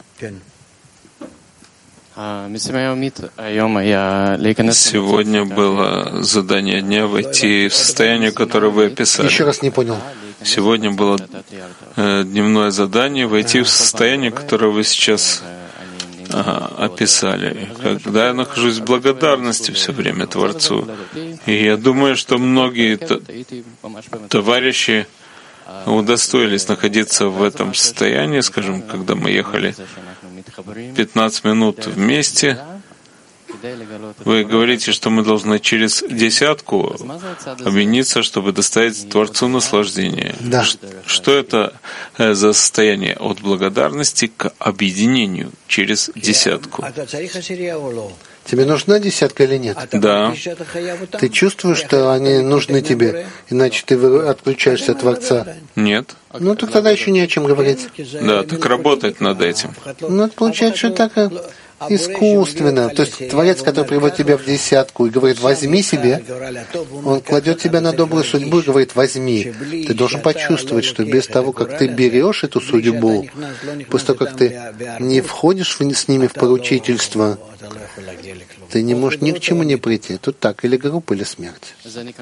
[SPEAKER 1] Сегодня было задание дня войти в состояние, которое вы описали.
[SPEAKER 2] Еще раз не понял.
[SPEAKER 1] Сегодня было дневное задание войти в состояние, которое вы сейчас описали. Когда я нахожусь в благодарности все время Творцу. И я думаю, что многие товарищи удостоились находиться в этом состоянии, скажем, когда мы ехали 15 минут вместе. Вы говорите, что мы должны через десятку объединиться, чтобы доставить Творцу наслаждение.
[SPEAKER 2] Да.
[SPEAKER 1] Что это за состояние от благодарности к объединению через десятку?
[SPEAKER 2] Тебе нужна десятка или нет?
[SPEAKER 1] Да.
[SPEAKER 2] Ты чувствуешь, что они нужны тебе, иначе ты отключаешься от Творца?
[SPEAKER 1] Нет.
[SPEAKER 2] Ну, так тогда еще не о чем говорить.
[SPEAKER 1] Да, так работать над этим.
[SPEAKER 2] Ну, это получается, что так искусственно. То есть Творец, который приводит тебя в десятку и говорит, возьми себе, он кладет тебя на добрую судьбу и говорит, возьми. Ты должен почувствовать, что без того, как ты берешь эту судьбу, после того, как ты не входишь с ними в поручительство, ты не можешь ни к чему не прийти. Тут так, или группа, или смерть.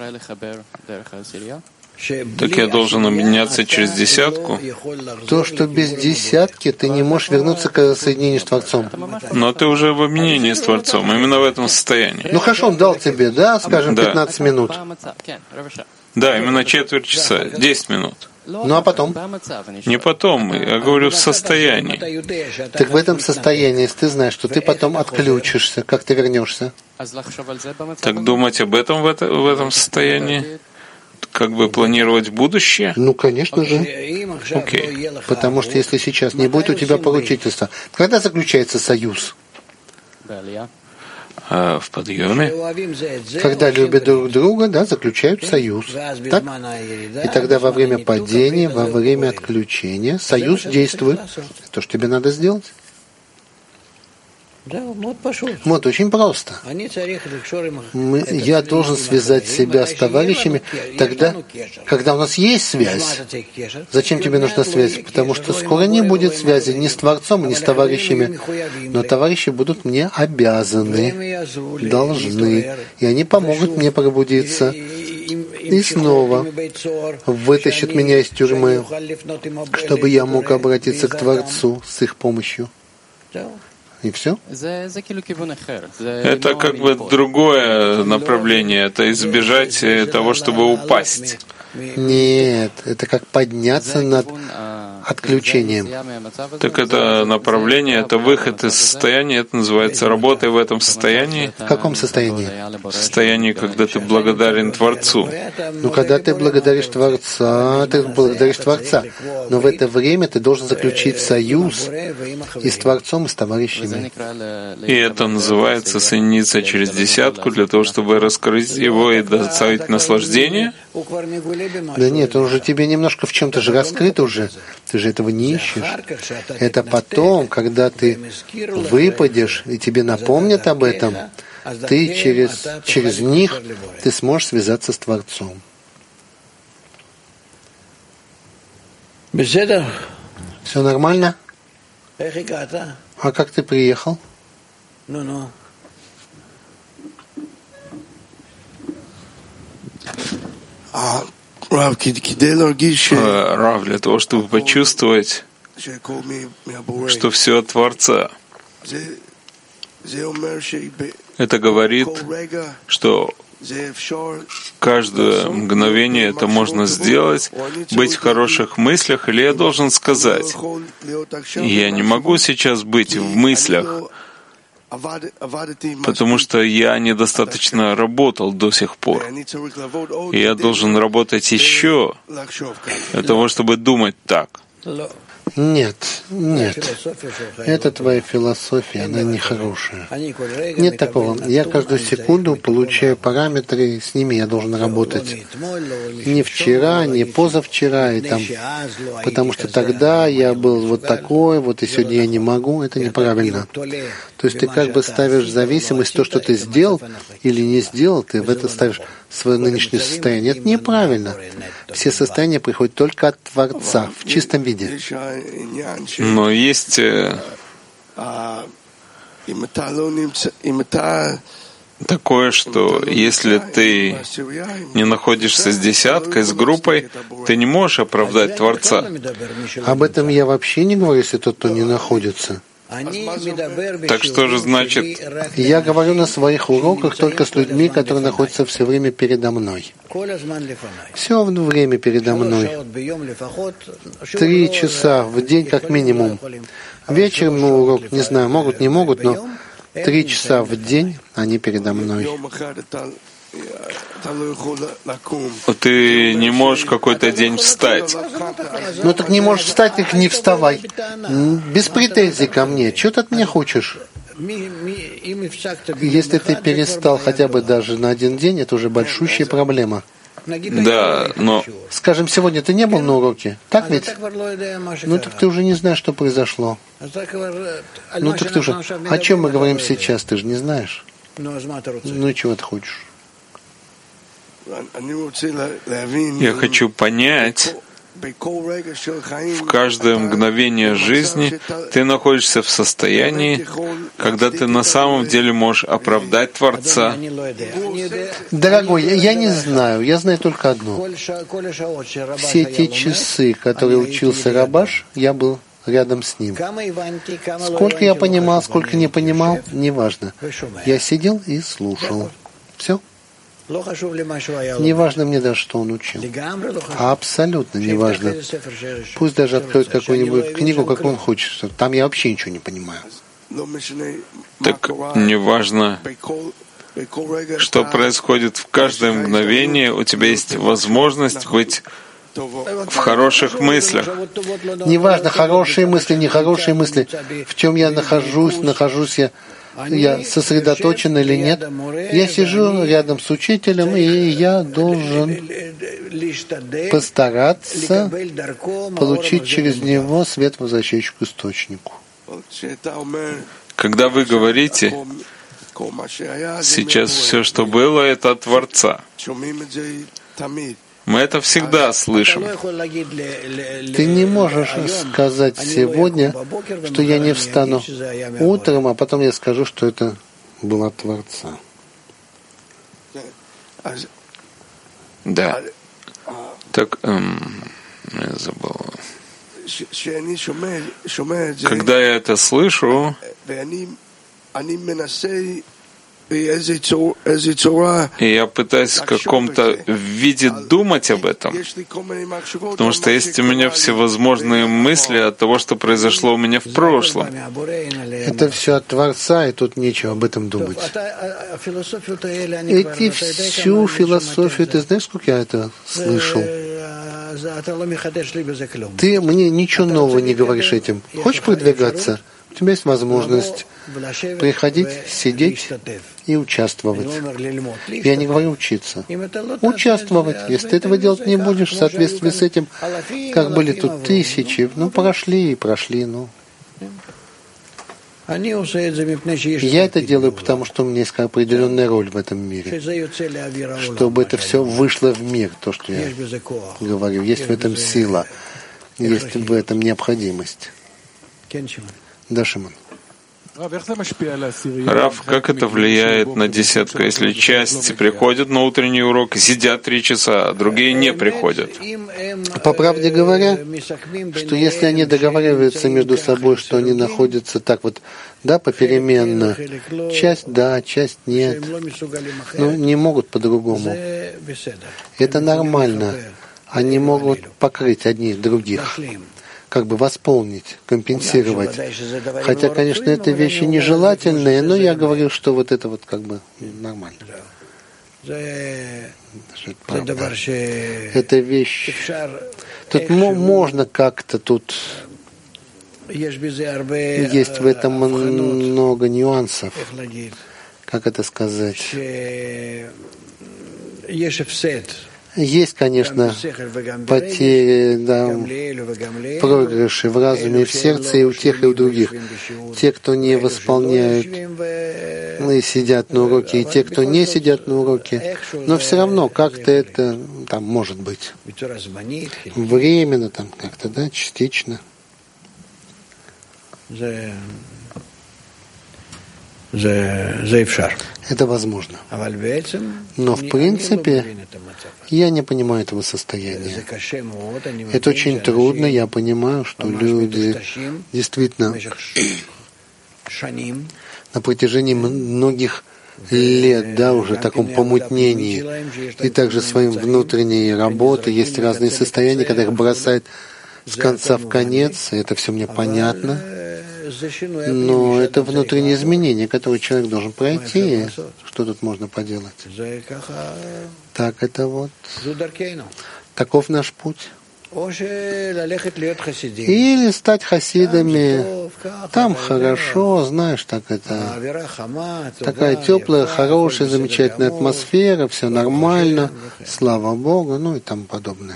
[SPEAKER 1] Так я должен объединяться через десятку?
[SPEAKER 2] То, что без десятки ты не можешь вернуться к соединению с Творцом.
[SPEAKER 1] Но ты уже в объединении с Творцом, именно в этом состоянии.
[SPEAKER 2] Ну хорошо, он дал тебе, да, скажем, 15 минут.
[SPEAKER 1] Да, именно четверть часа, 10 минут.
[SPEAKER 2] Ну а потом?
[SPEAKER 1] Не потом, я говорю в состоянии.
[SPEAKER 2] Так в этом состоянии, если ты знаешь, что ты потом отключишься, как ты вернешься?
[SPEAKER 1] Так думать об этом в этом состоянии? Как бы планировать будущее?
[SPEAKER 2] Ну, конечно же.
[SPEAKER 1] Окей.
[SPEAKER 2] Потому что если сейчас не будет у тебя поручительства, когда заключается союз?
[SPEAKER 1] А в подъеме,
[SPEAKER 2] когда любят друг друга, да, заключают союз. Так? И тогда во время падения, во время отключения союз действует. То, что тебе надо сделать. Вот, очень просто. Я должен связать себя с товарищами тогда, когда у нас есть связь. Зачем тебе нужна связь? Потому что скоро не будет связи ни с Творцом, ни с товарищами. Но товарищи будут мне обязаны, должны. И они помогут мне пробудиться. И снова вытащат меня из тюрьмы, чтобы я мог обратиться к Творцу с их помощью. И все?
[SPEAKER 1] Это как бы другое направление, это избежать того, чтобы упасть.
[SPEAKER 2] Нет, это как подняться над отключением.
[SPEAKER 1] Так это направление, это выход из состояния, это называется работой в этом состоянии.
[SPEAKER 2] В каком состоянии?
[SPEAKER 1] В состоянии, когда ты благодарен Творцу.
[SPEAKER 2] Ну, когда ты благодаришь Творца, ты благодаришь Творца. Но в это время ты должен заключить союз и с Творцом, и с товарищами.
[SPEAKER 1] И это называется соединиться через десятку для того, чтобы раскрыть его и доставить наслаждение?
[SPEAKER 2] Да нет, он уже тебе немножко в чем-то же раскрыт уже. Ты же этого не ищешь. Это потом, когда ты выпадешь, и тебе напомнят об этом, ты через них ты сможешь связаться с Творцом. Все нормально? А как ты приехал?
[SPEAKER 1] Рав, для того, чтобы почувствовать, что все от Творца, это говорит, что каждое мгновение это можно сделать, быть в хороших мыслях, или я должен сказать, я не могу сейчас быть в мыслях, потому что я недостаточно работал до сих пор. И я должен работать еще для того, чтобы думать так.
[SPEAKER 2] Нет. Это твоя философия, она нехорошая. Нет такого. Я каждую секунду получаю параметры, с ними я должен работать. Не вчера, не позавчера, потому что тогда я был вот такой, вот и сегодня я не могу. Это неправильно. То есть ты как бы ставишь в зависимость то, что ты сделал или не сделал, ты в это ставишь свое нынешнее состояние. Это неправильно. Все состояния приходят только от Творца, в чистом виде.
[SPEAKER 1] Но есть такое, что если ты не находишься с десяткой, с группой, ты не можешь оправдать Творца.
[SPEAKER 2] Об этом я вообще не говорю, если тот, кто не находится.
[SPEAKER 1] Так что же значит?
[SPEAKER 2] Я говорю на своих уроках только с людьми, которые находятся все время передо мной. Все время передо мной. 3 часа в день как минимум. Вечером на урок, не знаю, могут, не могут, но 3 часа в день они передо мной.
[SPEAKER 1] Ты не можешь какой-то день встать.
[SPEAKER 2] Ну так не можешь встать, так не вставай. Без претензий ко мне. Чего ты от меня хочешь? Если ты перестал хотя бы даже на 1 день, это уже большущая проблема.
[SPEAKER 1] Да, но...
[SPEAKER 2] Скажем, сегодня ты не был на уроке, так ведь? Ну так ты уже не знаешь, что произошло. Ну так ты уже... О чем мы говорим сейчас, ты же не знаешь. Ну и чего ты хочешь?
[SPEAKER 1] Я хочу понять, в каждое мгновение жизни ты находишься в состоянии, когда ты на самом деле можешь оправдать Творца.
[SPEAKER 2] Дорогой, я не знаю, я знаю только одно. Все те часы, которые учился Рабаш, я был рядом с ним. Сколько я понимал, сколько не понимал, неважно. Я сидел и слушал. Все. Не важно мне даже, что он учил. Абсолютно не важно. Пусть даже откроет какую-нибудь книгу, как он хочет. Там я вообще ничего не понимаю.
[SPEAKER 1] Так не важно, что происходит в каждое мгновение. У тебя есть возможность быть в хороших мыслях.
[SPEAKER 2] Неважно, хорошие мысли, нехорошие мысли. В чем я нахожусь я я сосредоточен или нет. Я сижу рядом с учителем, и я должен постараться получить через него свет, возвращающий к источнику.
[SPEAKER 1] Когда вы говорите, сейчас все, что было, это от Творца. Мы это всегда слышим.
[SPEAKER 2] Ты не можешь сказать сегодня, что я не встану утром, а потом я скажу, что это было от Творца.
[SPEAKER 1] Да. Так, я забыл. Когда я это слышу, и я пытаюсь в каком-то виде думать об этом, потому что есть у меня всевозможные мысли от того, что произошло у меня в прошлом.
[SPEAKER 2] Это все от Творца, и тут нечего об этом думать. Всю философию, ты знаешь, сколько я это слышал? Ты мне ничего нового не говоришь этим. Хочешь продвигаться? У тебя есть возможность приходить, сидеть и участвовать. Я не говорю учиться. Участвовать. Если ты этого делать не будешь, в соответствии с этим, как были тут тысячи, прошли и прошли, Я это делаю, потому что у меня есть определенная роль в этом мире. Чтобы это все вышло в мир, то, что я говорю. Есть в этом сила, есть в этом необходимость. Да, Шимон.
[SPEAKER 1] Рав, как это влияет на десятку, если часть приходят на утренний урок, сидят 3 часа, а другие не приходят?
[SPEAKER 2] По правде говоря, что если они договариваются между собой, что они находятся так вот, попеременно, часть да, часть нет, не могут по-другому. Это нормально. Они могут покрыть одних других, как бы восполнить, компенсировать. Хотя, конечно, это вещи нежелательные, но я говорю, что вот это вот как бы нормально. Это вещь. Тут можно как-то тут. Есть в этом много нюансов. Как это сказать? Есть, конечно, потери, проигрыши в разуме и в сердце и у тех, и у других. Те, кто не восполняют и сидят на уроке, и те, кто не сидят на уроке. Но все равно как-то это там может быть. Временно, как-то, частично. Это возможно. Но в принципе я не понимаю этого состояния. Это очень трудно. Я понимаю, что люди действительно на протяжении многих лет, уже в таком помутнении, и также своим внутренней работой есть разные состояния, когда их бросает с конца в конец, и это все мне понятно. Но это внутренние изменения, которые человек должен пройти. Что тут можно поделать? Так это вот. Таков наш путь. Или стать хасидами. Там хорошо, знаешь, так это. Такая теплая, хорошая, замечательная атмосфера, все нормально, слава Богу, и тому подобное.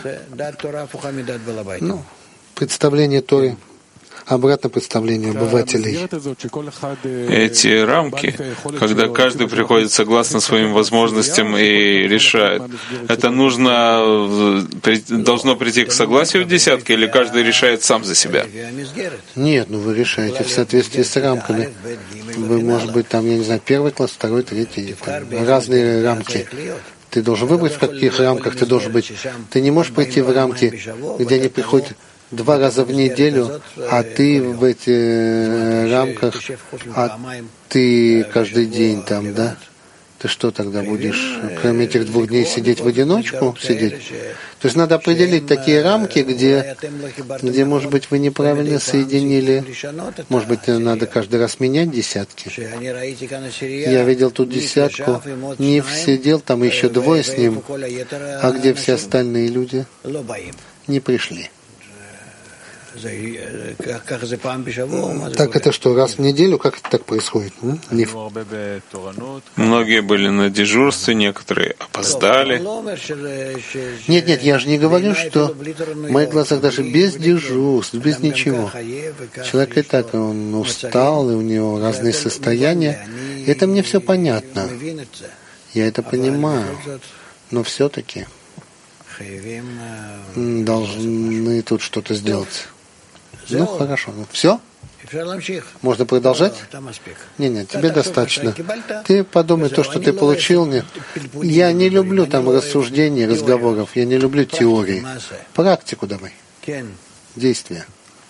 [SPEAKER 2] Представление Торы. Обратно представление обывателей.
[SPEAKER 1] Эти рамки, когда каждый приходит согласно своим возможностям и решает, это должно прийти к согласию в десятке, или каждый решает сам за себя?
[SPEAKER 2] Нет, вы решаете в соответствии с рамками. Вы, может быть, первый класс, второй, третий, разные рамки. Ты должен выбрать, в каких рамках ты должен быть. Ты не можешь прийти в рамки, где они приходят 2 раза в неделю, а ты в этих рамках, а ты каждый день там, Ты что тогда будешь, кроме этих 2 дней, сидеть в одиночку? То есть надо определить такие рамки, где, может быть, вы неправильно соединили. Может быть, надо каждый раз менять десятки. Я видел тут десятку, Нив сидел, там еще 2 с ним, а где все остальные люди не пришли. Так это что, раз в неделю? Как это так происходит?
[SPEAKER 1] Многие были на дежурстве, некоторые опоздали.
[SPEAKER 2] Нет, я же не говорю, что в моих глазах даже без дежурств, без ничего. Человек и так, он устал, и у него разные состояния. Это мне все понятно. Я это понимаю. Но все-таки должны тут что-то сделать. Ну, хорошо. Ну, все? Можно продолжать? Нет, тебе достаточно. Ты подумай то, что ты получил. Нет. Я не люблю там рассуждений, разговоров. Я не люблю теории. Практику давай. Действия.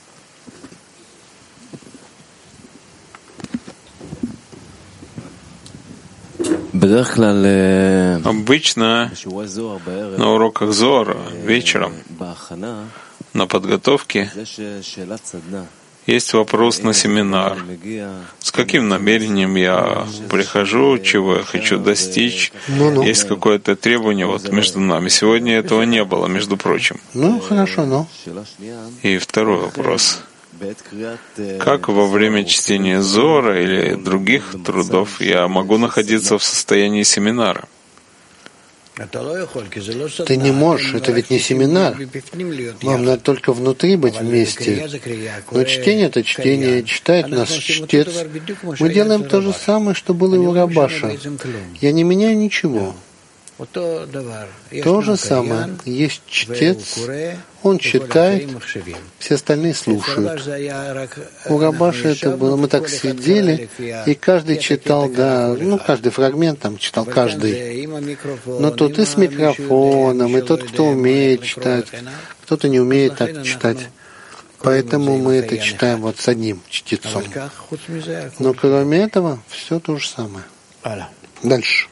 [SPEAKER 1] Обычно на уроках Зоара вечером на подготовке есть вопрос на семинар. С каким намерением я прихожу, чего я хочу достичь? Есть какое-то требование вот между нами. Сегодня этого не было, между прочим.
[SPEAKER 2] Ну, хорошо,
[SPEAKER 1] И второй вопрос. Как во время чтения Зора или других трудов я могу находиться в состоянии семинара?
[SPEAKER 2] Ты не можешь, это ведь не семинар. Вам надо только внутри быть вместе. Но чтение — это чтение, читает нас чтец. Мы делаем то же самое, что было и у Рабаша. Я не меняю ничего. То же самое. Есть чтец, он читает, все остальные слушают. У Рабаша это было, мы так сидели, и каждый читал, каждый фрагмент там читал, каждый. Но тут и с микрофоном, и тот, кто умеет читать, кто-то не умеет так читать. Поэтому мы это читаем вот с одним чтецом. Но кроме этого, все то же самое. Дальше.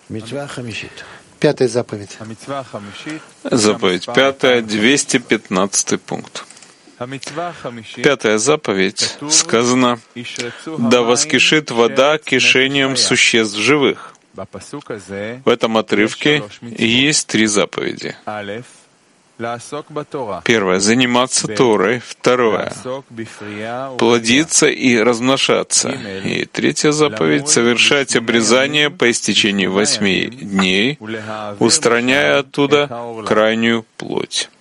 [SPEAKER 2] Пятая заповедь.
[SPEAKER 1] Заповедь пятая, 215 пункт. Пятая заповедь сказано: «Да воскишит вода кишением существ живых». В этом отрывке есть три заповеди. Первое — заниматься Торой. Второе — плодиться и размножаться. И третья заповедь — совершать обрезание по истечении 8 дней, устраняя оттуда крайнюю плоть.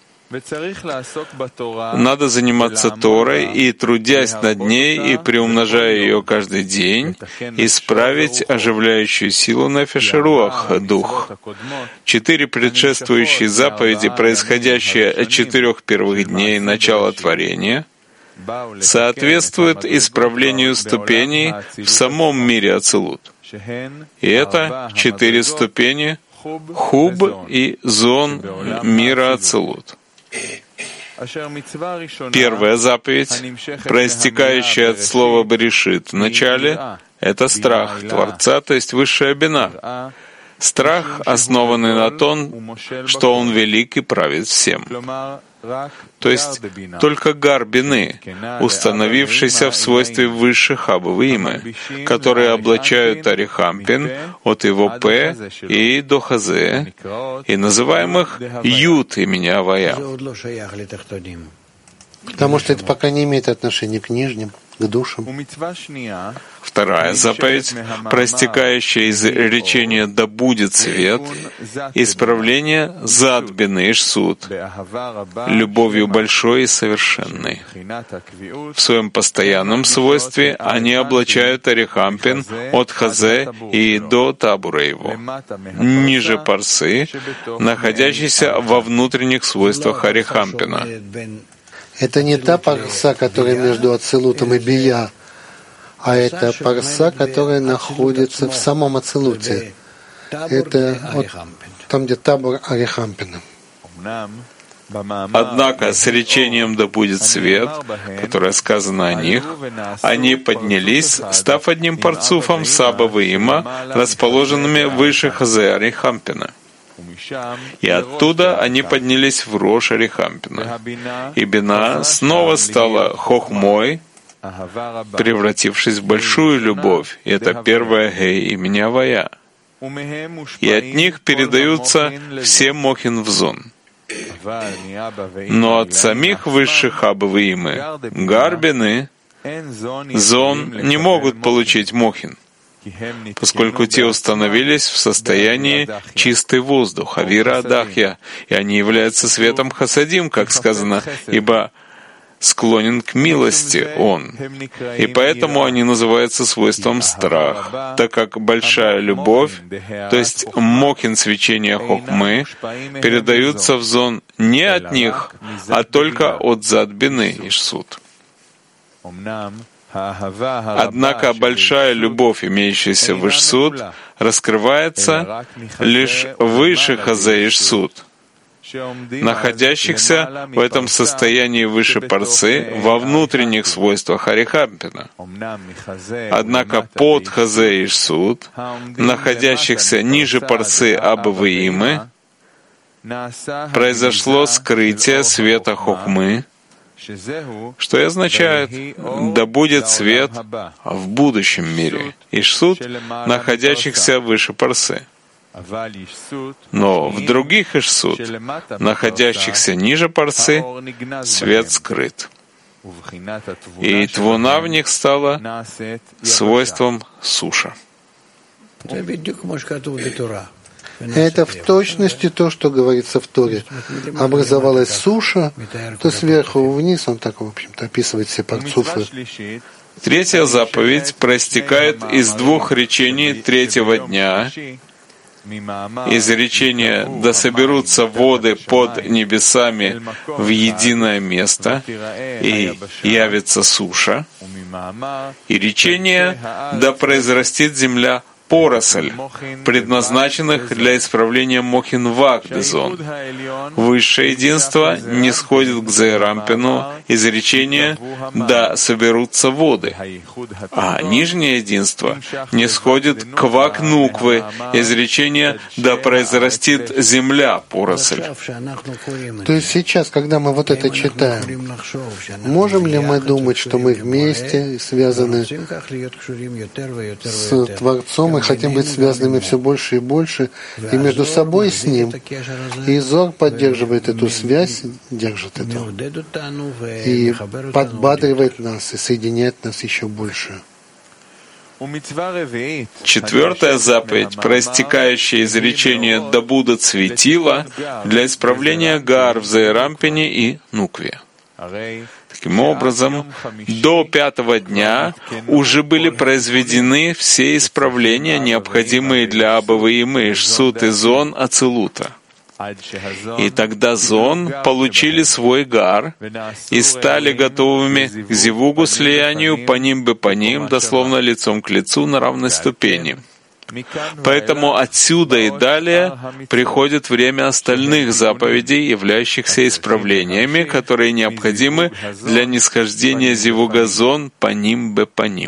[SPEAKER 1] Надо заниматься Торой и, трудясь над ней и приумножая ее каждый день, исправить оживляющую силу нефеш руах, дух. 4 предшествующие заповеди, происходящие от 4 первых дней начала творения, соответствуют исправлению ступеней в самом мире Ацилут. И это 4 ступени Хуб и Зон мира Ацилут. Первая заповедь, проистекающая от слова «берешит» в начале, это страх Творца, то есть высшая бина. Страх, основанный на том, что Он велик и правит всем. То есть только гар бины, установившийся в свойстве высших абвимы, которые облачают Арихампин от его П и до Хазе, и называемых Ют имени Авая.
[SPEAKER 2] Потому что это пока не имеет отношения к нижним, к душам.
[SPEAKER 1] Вторая заповедь, проистекающая из речения «да будет свет», исправление зад бины ишсут, любовью большой и совершенной. В своем постоянном свойстве они облачают Арихампин от Хазе и до табура его, ниже парсы, находящейся во внутренних свойствах Арихампина.
[SPEAKER 2] Это не та парса, которая между Ацилутом и Бия, а это парса, которая находится в самом Ацилуте. Это там, где табор Арихампина.
[SPEAKER 1] Однако с речением «да будет свет», которое сказано о них, они поднялись, став одним парцуфом Саба и Има, расположенными выше Хазе Арихампина. И оттуда они поднялись в Рош Арихампина. И бина снова стала хохмой, превратившись в большую любовь. И это первая гей имени Авая. И от них передаются все мохин взон. Но от самих высших Аба Ваимы, Гарбины, Зон не могут получить Мохин, поскольку те установились в состоянии чистый воздух, Авира Адахья, и они являются светом Хасадим, как сказано, ибо склонен к милости он. И поэтому они называются свойством страх, так как большая любовь, то есть мокин свечения хохмы, передаются в зон не от них, а только от задбины Ишсут. Однако большая любовь, имеющаяся в Ишсут, раскрывается лишь выше Хазе Ишсут, находящихся в этом состоянии выше парсы во внутренних свойствах Арихампина. Однако под Хазе Ишсут, находящихся ниже парсы Аба Ваимы, произошло скрытие света Хохмы, что и означает «да будет свет в будущем мире» Ишсут, находящихся выше парсы. Но в других Ишсут, находящихся ниже парсы, свет скрыт. И твуна в них стала свойством суша.
[SPEAKER 2] Это в точности то, что говорится в Торе. Образовалась суша, то сверху вниз, он так, в общем-то, описывает все парцуфы.
[SPEAKER 1] Третья заповедь проистекает из двух речений третьего дня, из речения «да соберутся воды под небесами в единое место, и явится суша», и речение «да произрастит земля поросль, предназначенных для исправления Мохин Вагдезон». Высшее единство не сходит к Зеэрампину из речения «да соберутся воды», а нижнее единство не сходит к Вак-Нуквы из речения «да произрастит земля поросль».
[SPEAKER 2] То есть сейчас, когда мы вот это читаем, можем ли мы думать, что мы вместе связаны с Творцом, мы хотим быть связанными все больше и больше, и между собой с Ним. И Зор поддерживает эту связь, держит это, и подбадривает нас, и соединяет нас еще больше.
[SPEAKER 1] Четвертая заповедь, проистекающая из речения «да будут светила» для исправления гар в Зеэрампине и Нукве. Таким образом, до пятого дня уже были произведены все исправления, необходимые для Аба Ваимы, Ишсут и Зон Ацилута. И тогда Зон получили свой гар и стали готовыми к зивугу слиянию паним бы паним, дословно лицом к лицу на равной ступени. Поэтому отсюда и далее приходит время остальных заповедей, являющихся исправлениями, которые необходимы для нисхождения зивуга Зон паним бе паним.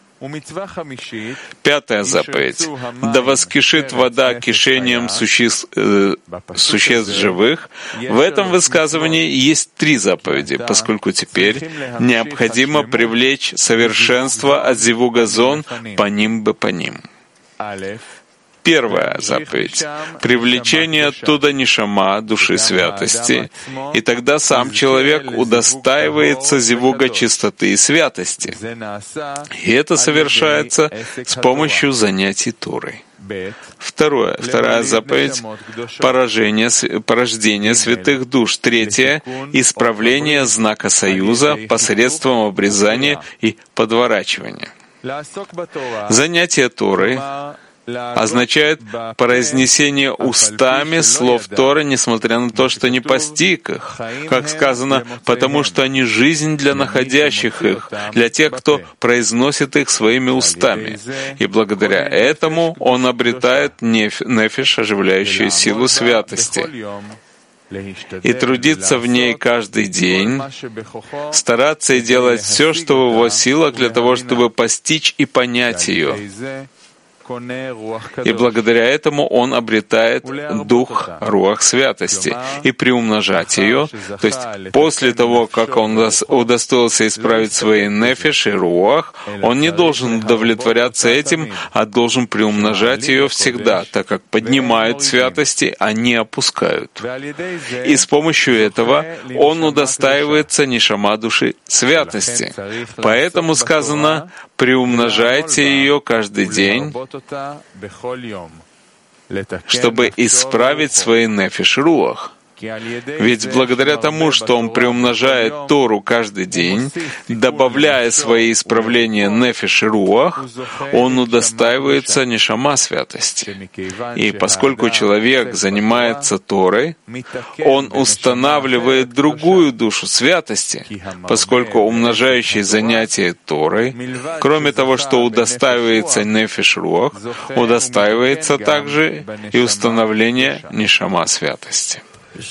[SPEAKER 1] Пятая заповедь. «Да воскишит вода кишением существ живых». В этом высказывании есть три заповеди, поскольку теперь необходимо привлечь совершенство от зивуга Зон паним бе паним. Первая заповедь — привлечение оттуда нишама, души святости, и тогда сам человек удостаивается зивуга чистоты и святости. И это совершается с помощью занятий Торой. Вторая заповедь — порождение святых душ. Третья — исправление знака союза посредством обрезания и подворачивания. Занятие Торой означает произнесение устами слов Торы, несмотря на то, что не постиг их, как сказано, потому что они жизнь для находящих их, для тех, кто произносит их своими устами. И благодаря этому он обретает нефиш, оживляющую силу святости, и трудиться в ней каждый день, стараться и делать все, что в его силах для того, чтобы постичь и понять ее. И благодаря этому он обретает дух руах святости и приумножать ее, то есть после того, как он удостоился исправить свои нефеш и руах, он не должен удовлетворяться этим, а должен приумножать ее всегда, так как поднимают святости, а не опускают. И с помощью этого он удостаивается нишама души святости. Поэтому сказано: приумножайте ее каждый день, чтобы исправить свои нефеш и руах. Ведь благодаря тому, что он приумножает Тору каждый день, добавляя свои исправления нефеш и руах, он удостаивается нишама святости. И поскольку человек занимается Торой, он устанавливает другую душу святости, поскольку умножающий занятие Торой, кроме того, что удостаивается нефеш и руах, удостаивается также и установление нишама святости.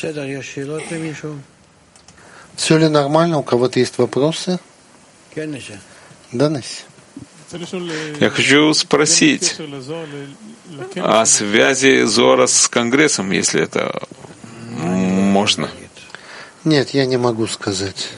[SPEAKER 2] Все ли нормально? У кого-то есть вопросы? Да, Наси?
[SPEAKER 1] Я хочу спросить о связи Зора с Конгрессом, если это можно.
[SPEAKER 2] Нет, я не могу сказать.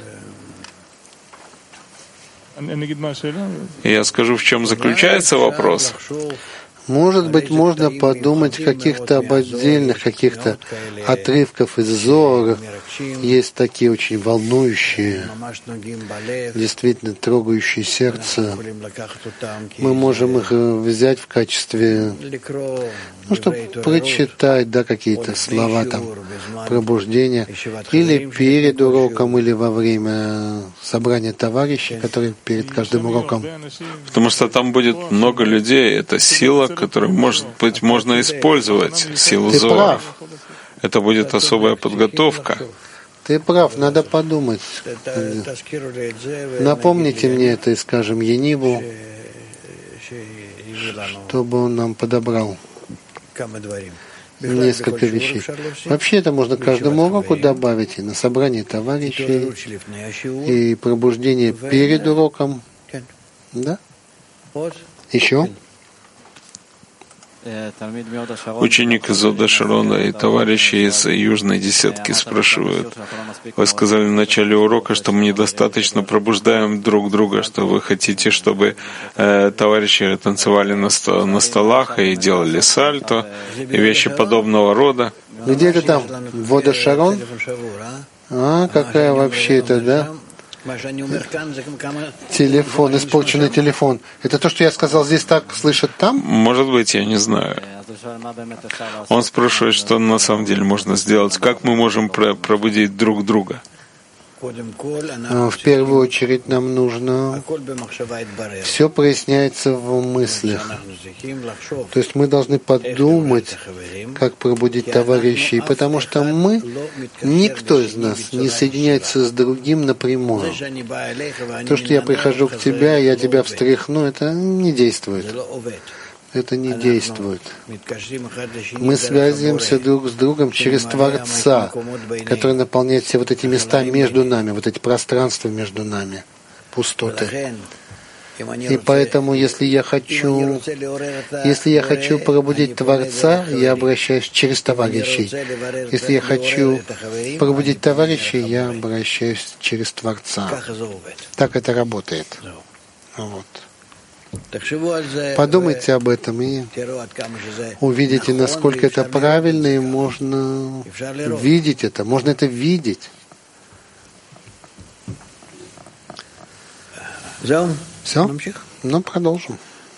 [SPEAKER 1] Я скажу, в чем заключается вопрос.
[SPEAKER 2] Может быть, можно подумать каких-то об отдельных каких-то отрывков из Зоара. Есть такие очень волнующие, действительно трогающие сердце. Мы можем их взять в качестве, чтобы прочитать, да, какие-то слова там пробуждения, или перед уроком, или во время собрания товарищей, которые перед каждым уроком.
[SPEAKER 1] Потому что там будет много людей, это сила, которую, может быть, можно использовать, силу Зоара. Это будет особая подготовка.
[SPEAKER 2] Ты прав, надо подумать. Напомните мне это и скажем Ениву, чтобы он нам подобрал несколько вещей. Вообще это можно каждому уроку добавить, и на собрании товарищей, и пробуждение перед уроком. Да? Еще?
[SPEAKER 1] Ученик из Ода Шарона и товарищи из Южной Десятки спрашивают: вы сказали в начале урока, что мы недостаточно пробуждаем друг друга, что вы хотите, чтобы товарищи танцевали на столах и делали сальто и вещи подобного рода.
[SPEAKER 2] Где это там? В Ода Шарон? Какая вообще это, да? Телефон, испорченный телефон. Это то, что я сказал, здесь так слышат там?
[SPEAKER 1] Может быть, я не знаю. Он спрашивает, что на самом деле можно сделать. Как мы можем пробудить друг друга?
[SPEAKER 2] В первую очередь нам нужно... Все проясняется в мыслях. То есть мы должны подумать, как пробудить товарищей, потому что мы, никто из нас не соединяется с другим напрямую. То, что я прихожу к тебе, я тебя встряхну, это не действует. Это не действует. Мы связываемся друг с другом через Творца, который наполняет все вот эти места между нами, вот эти пространства между нами, пустоты. И поэтому, если я хочу пробудить Творца, я обращаюсь через товарищей. Если я хочу пробудить товарищей, я обращаюсь через Творца. Так это работает. Вот. Подумайте об этом и увидите, насколько это правильно, и можно видеть это, можно это видеть. Все? Ну, продолжим.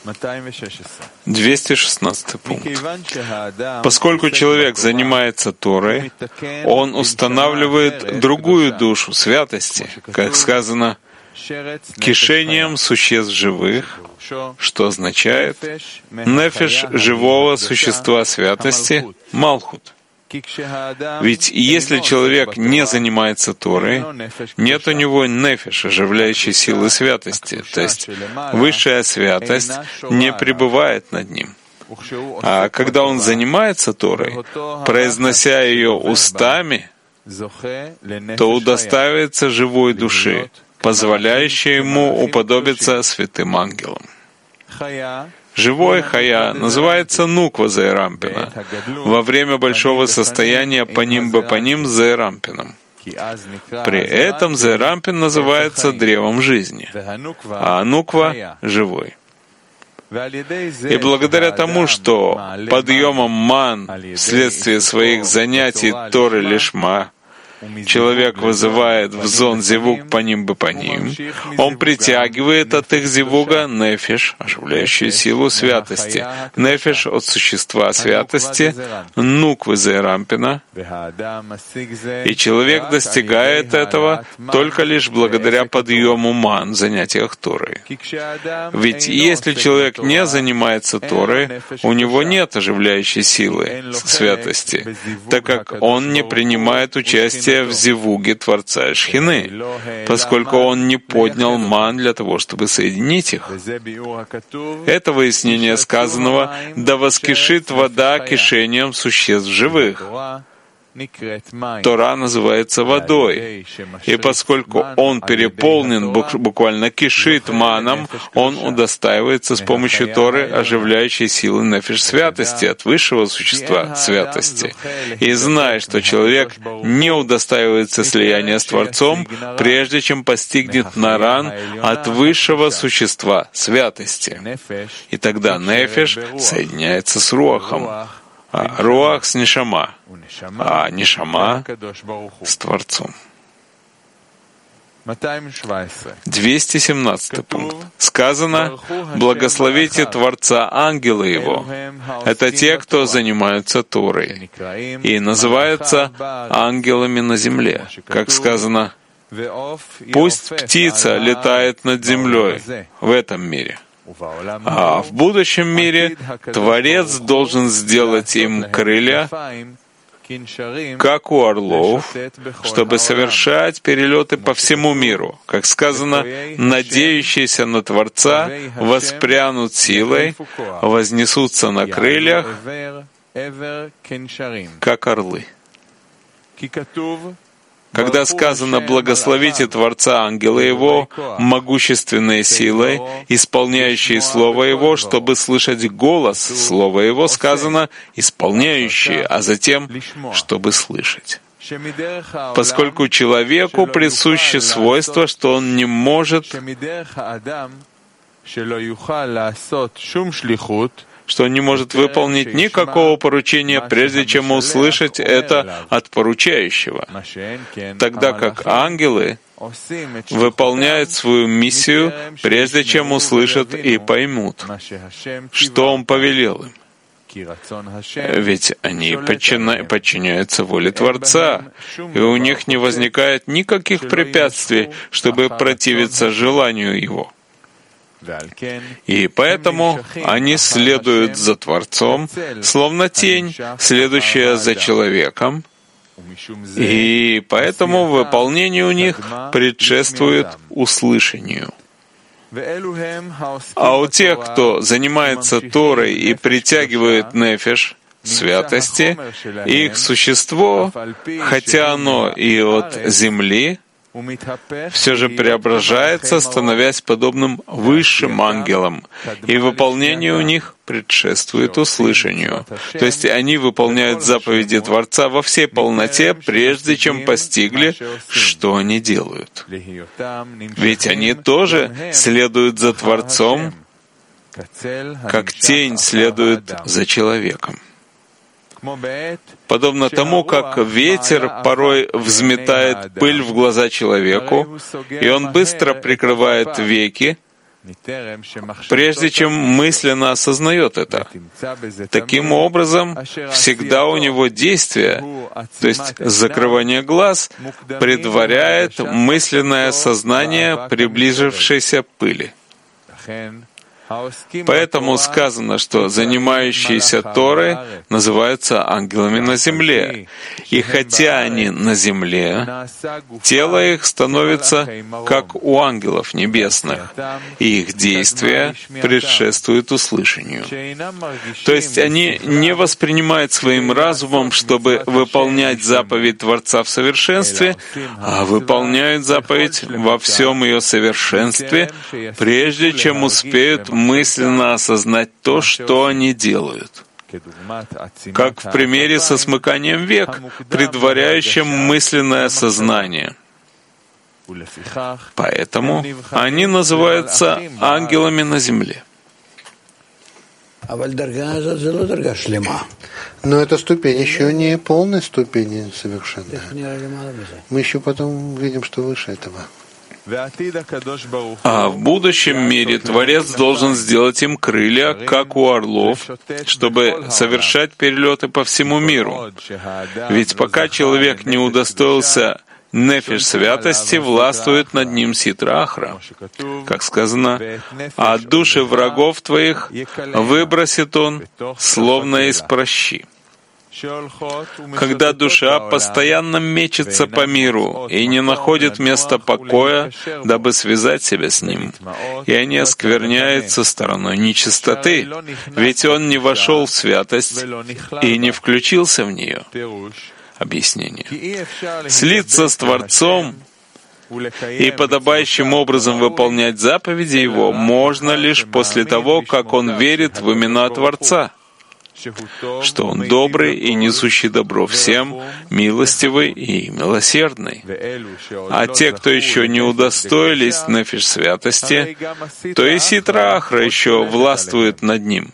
[SPEAKER 1] 216 пункт. Поскольку человек занимается Торой, он устанавливает другую душу святости, как сказано, кишением существ живых, что означает нефеш живого существа святости — Малхут. Ведь если человек не занимается Торой, нет у него нефеш, оживляющей силы святости, то есть высшая святость не пребывает над ним. А когда он занимается Торой, произнося ее устами, то удостаивается живой души, позволяющей ему уподобиться святым ангелам. Живой хая называется нуква Зеэрампина во время большого состояния паним-бапаним с Зеэрампином. При этом Зеэрампин называется древом жизни, а нуква — живой. И благодаря тому, что подъемом ман вследствие своих занятий Торы Лишма человек вызывает в зон зивуг паним-бапаним, он притягивает от их зивуга нефеш, оживляющую силу святости, нефеш от существа святости, нуквы Зеэрампина, и человек достигает этого только лишь благодаря подъему ман в занятиях Торой. Ведь если человек не занимается Торой, у него нет оживляющей силы святости, так как он не принимает участие в зивуге Творца Шхины, поскольку он не поднял ман для того, чтобы соединить их. Это выяснение сказанного «да воскишит вода кишением существ живых». Тора называется водой, и поскольку он переполнен, буквально кишит маном, он удостаивается с помощью Торы оживляющей силы нефеш святости от высшего существа святости. И зная, что человек не удостаивается слияния с Творцом, прежде чем постигнет наран от высшего существа святости. И тогда нефеш соединяется с руахом, а руах с нишама, а нишама с Творцом. 217 пункт. Сказано: «Благословите Творца ангелы Его». Это те, кто занимаются Торой и называются ангелами на земле. Как сказано: «Пусть птица летает над землей в этом мире». А в будущем мире Творец должен сделать им крылья, как у орлов, чтобы совершать перелеты по всему миру. Как сказано, надеющиеся на Творца воспрянут силой, вознесутся на крыльях, как орлы. Когда сказано «благословите Творца ангелы Его, могущественной силой, исполняющие Слово Его, чтобы слышать голос Слова Его», сказано «исполняющие», а затем «чтобы слышать». Поскольку человеку присуще свойство, что он не может выполнить никакого поручения, прежде чем услышать это от поручающего, тогда как ангелы выполняют свою миссию, прежде чем услышат и поймут, что Он повелел им. Ведь они подчиняются воле Творца, и у них не возникает никаких препятствий, чтобы противиться желанию Его. И поэтому они следуют за Творцом, словно тень, следующая за человеком, и поэтому выполнение у них предшествует услышанию. А у тех, кто занимается Торой и притягивает нефеш, святости, их существо, хотя оно и от земли, все же преображается, становясь подобным высшим ангелам, и выполнение у них предшествует услышанию. То есть они выполняют заповеди Творца во всей полноте, прежде чем постигли, что они делают. Ведь они тоже следуют за Творцом, как тень следует за человеком. Подобно тому, как ветер порой взметает пыль в глаза человеку, и он быстро прикрывает веки, прежде чем мысленно осознает это. Таким образом, всегда у него действие, то есть закрывание глаз, предваряет мысленное осознание приближившейся пыли. Поэтому сказано, что занимающиеся Торой называются ангелами на земле. И хотя они на земле, тело их становится как у ангелов небесных, и их действия предшествуют услышанию. То есть они не воспринимают своим разумом, чтобы выполнять заповедь Творца в совершенстве, а выполняют заповедь во всем ее совершенстве, прежде чем успеют мысленно осознать то, что они делают. Как в примере со смыканием век, предваряющим мысленное сознание. Поэтому они называются ангелами на земле.
[SPEAKER 2] Но эта ступень еще не полная ступень совершенная. Мы еще потом видим, что выше этого.
[SPEAKER 1] А в будущем мире Творец должен сделать им крылья, как у орлов, чтобы совершать перелеты по всему миру. Ведь пока человек не удостоился нефеш святости, властвует над ним ситра ахра. Как сказано, «А души врагов твоих выбросит он, словно из пращи». Когда душа постоянно мечется по миру и не находит места покоя, дабы связать себя с ним, и они оскверняются стороной нечистоты, ведь он не вошел в святость и не включился в нее. Объяснение. Слиться с Творцом и подобающим образом выполнять заповеди Его можно лишь после того, как он верит в имена Творца, что Он добрый и несущий добро всем, милостивый и милосердный. А те, кто еще не удостоились нефиш святости, то и ситра ахра еще властвует над ним.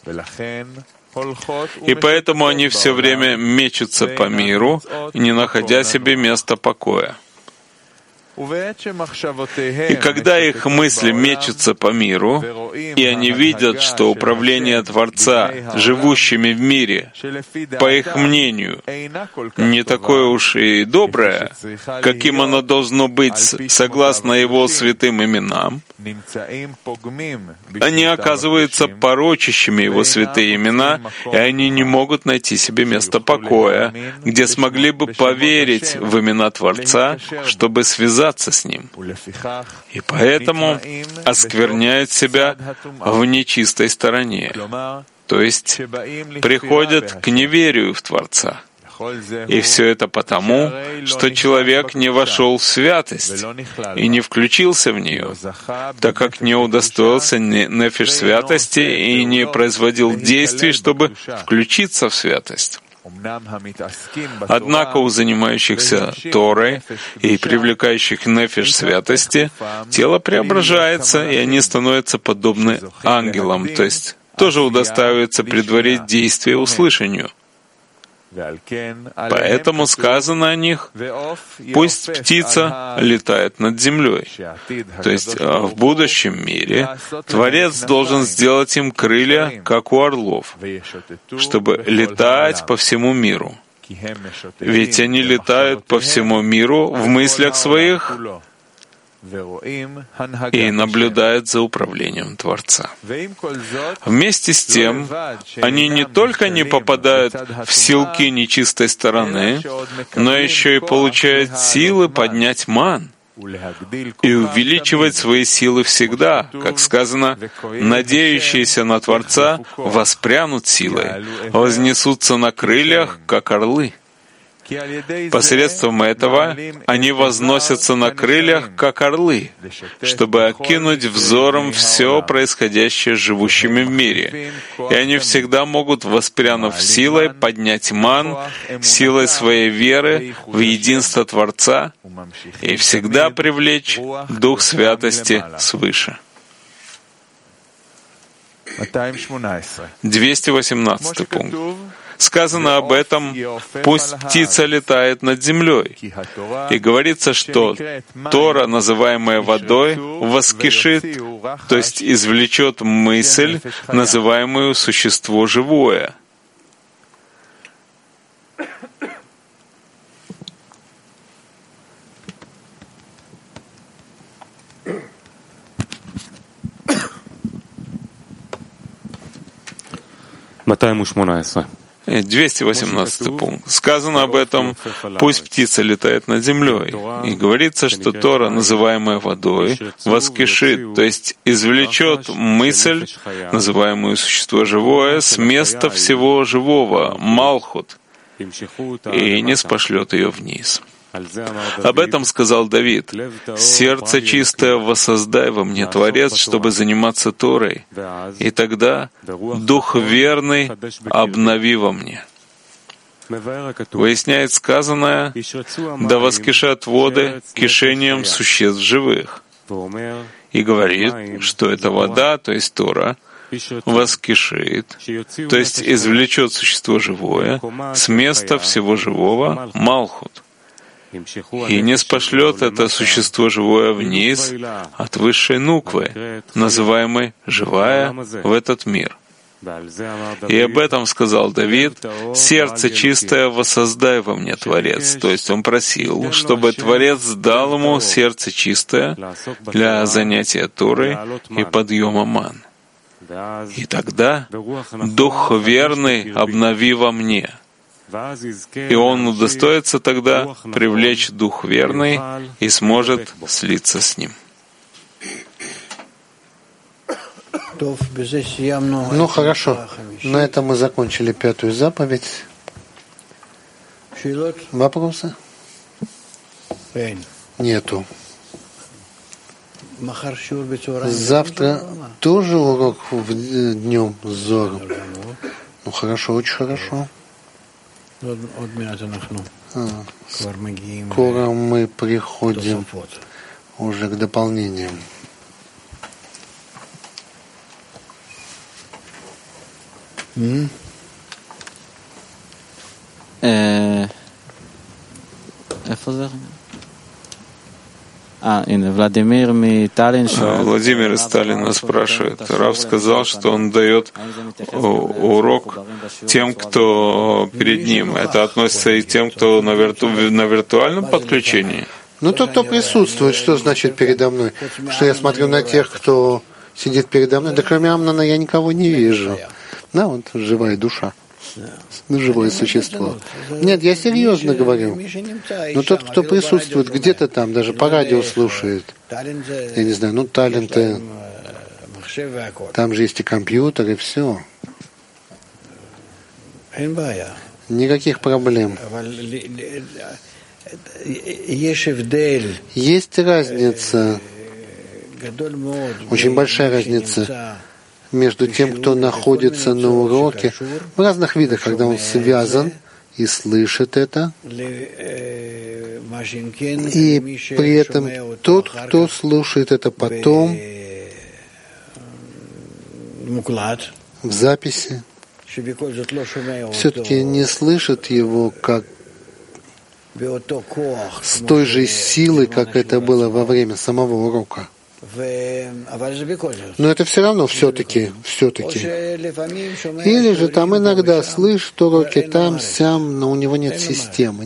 [SPEAKER 1] И поэтому они все время мечутся по миру, не находя себе места покоя. И когда их мысли мечутся по миру, и они видят, что управление Творца, живущими в мире, по их мнению, не такое уж и доброе, каким оно должно быть согласно Его святым именам, они оказываются порочащими Его святые имена, и они не могут найти себе места покоя, где смогли бы поверить в имена Творца, чтобы связаться с Ним. И поэтому оскверняют себя в нечистой стороне, то есть приходят к неверию в Творца. И все это потому, что человек не вошел в святость и не включился в нее, так как не удостоился нефиш святости и не производил действий, чтобы включиться в святость. Однако у занимающихся Торой и привлекающих нефиш святости тело преображается, и они становятся подобны ангелам, то есть тоже удостаиваются предварить действие услышанию. Поэтому сказано о них: «Пусть птица летает над землей». То есть в будущем мире Творец должен сделать им крылья, как у орлов, чтобы летать по всему миру. Ведь они летают по всему миру в мыслях своих и наблюдают за управлением Творца. Вместе с тем, они не только не попадают в силки нечистой стороны, но еще и получают силы поднять ман и увеличивать свои силы всегда. Как сказано, надеющиеся на Творца воспрянут силой, вознесутся на крыльях, как орлы. Посредством этого они возносятся на крыльях, как орлы, чтобы окинуть взором все происходящее с живущими в мире. И они всегда могут, воспрянув силой, поднять ман, силой своей веры в единство Творца и всегда привлечь Дух Святости свыше. 218 пункт. Сказано об этом: «Пусть птица летает над землей». И говорится, что Тора, называемая водой, воскишит, то есть извлечет мысль, называемую существо живое.
[SPEAKER 3] Матаем
[SPEAKER 1] 218 пункт. Сказано об этом: «Пусть птица летает над землей». И говорится, что Тора, называемая водой, воскишит, то есть извлечет мысль, называемую существо живое, с места всего живого, Малхут, и не спошлет ее вниз. Об этом сказал Давид: «Сердце чистое воссоздай во мне, Творец, чтобы заниматься Торой, и тогда Дух верный обнови во мне». Выясняет сказанное: «Да воскишат воды кишением существ живых». И говорит, что эта вода, то есть Тора, воскишит, то есть извлечет существо живое с места всего живого, Малхут, и не спошлет это существо живое вниз от высшей нуквы, называемой «живая», в этот мир. И об этом сказал Давид: «Сердце чистое воссоздай во мне, Творец». То есть он просил, чтобы Творец дал ему сердце чистое для занятия Торой и подъема ман. И тогда Дух верный обнови во мне. И он удостоится тогда привлечь Дух верный и сможет слиться с ним.
[SPEAKER 2] Ну хорошо, на этом мы закончили 5-ю заповедь. Вопросы? Нету. Завтра тоже урок днем с Зором. Ну хорошо, очень хорошо. Скоро мы приходим уже к дополнениям.
[SPEAKER 1] Владимир из Сталина спрашивает. Рав сказал, что он дает урок тем, кто перед ним. Это относится и тем, кто на виртуальном подключении?
[SPEAKER 2] Ну, тот, кто присутствует, что значит передо мной? Что я смотрю на тех, кто сидит передо мной? Да кроме Амнона я никого не вижу. Да, вот живая душа. Живое существо. Нет, я серьезно говорю. Но тот, кто присутствует где-то там, даже по радио слушает, я не знаю, ну таленты, там же есть и компьютер, и все. Никаких проблем. Есть разница, очень большая разница между тем, кто находится на уроке, в разных видах, когда он связан и слышит это, и при этом тот, кто слушает это потом в записи, все-таки не слышит его как с той же силой, как это было во время самого урока. Но это все равно все-таки. Или же там иногда слышит уроки там, сям, но у него нет системы.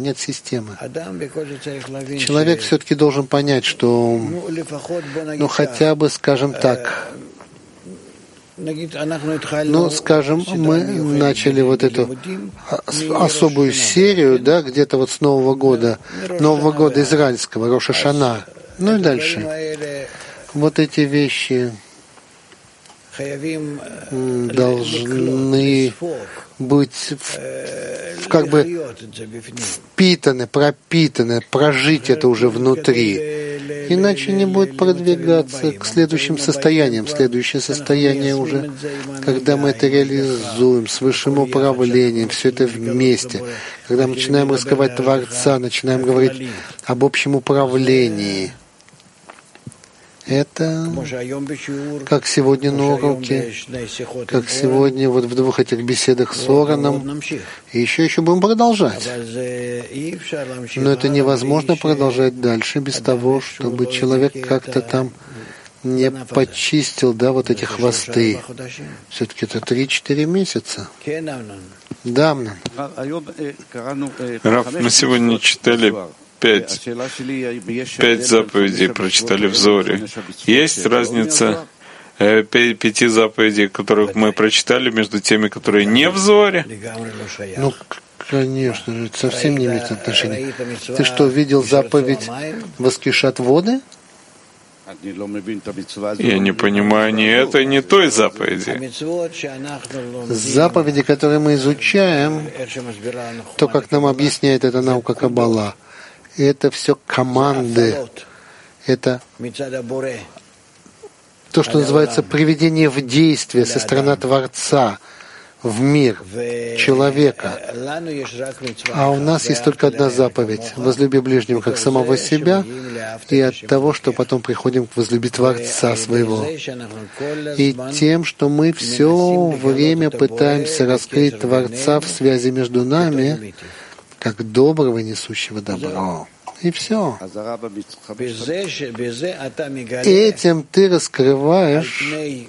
[SPEAKER 2] Человек все-таки должен понять, что, ну хотя бы, скажем так, скажем, мы начали вот эту особую серию, да, где-то вот с Нового года израильского, Рош ха-Шана, ну и дальше. Вот эти вещи должны быть как бы впитаны, пропитаны, прожить это уже внутри. Иначе не будет продвигаться к следующим состояниям. Следующее состояние уже, когда мы это реализуем с высшим управлением, все это вместе, когда мы начинаем раскрывать Творца, начинаем говорить об общем управлении. Это как сегодня на уроке, как сегодня вот в 2 этих беседах с Ораном. И еще будем продолжать. Но это невозможно продолжать дальше без того, чтобы человек как-то там не почистил, да, вот эти хвосты. Все-таки это 3-4 месяца. Да, Амнон.
[SPEAKER 1] Рав, мы сегодня читали 5 заповедей, прочитали в Зоре. Есть разница 5 заповедей, которых мы прочитали, между теми, которые не в Зоре?
[SPEAKER 2] Ну, конечно же, это совсем не имеет отношения. Ты что, видел заповедь «Воскишат воды»?
[SPEAKER 1] Я не понимаю ни этой, ни той заповеди.
[SPEAKER 2] Заповеди, которые мы изучаем, то, как нам объясняет эта наука Каббала, Это все команды. Это то, что называется приведение в действие со стороны Творца в мир человека. А у нас есть только одна заповедь — возлюби ближнего как самого себя, и от того, что потом приходим к возлюбить Творца своего. И тем, что мы все время пытаемся раскрыть Творца в связи между нами, как доброго, несущего добро. И все. Этим ты раскрываешь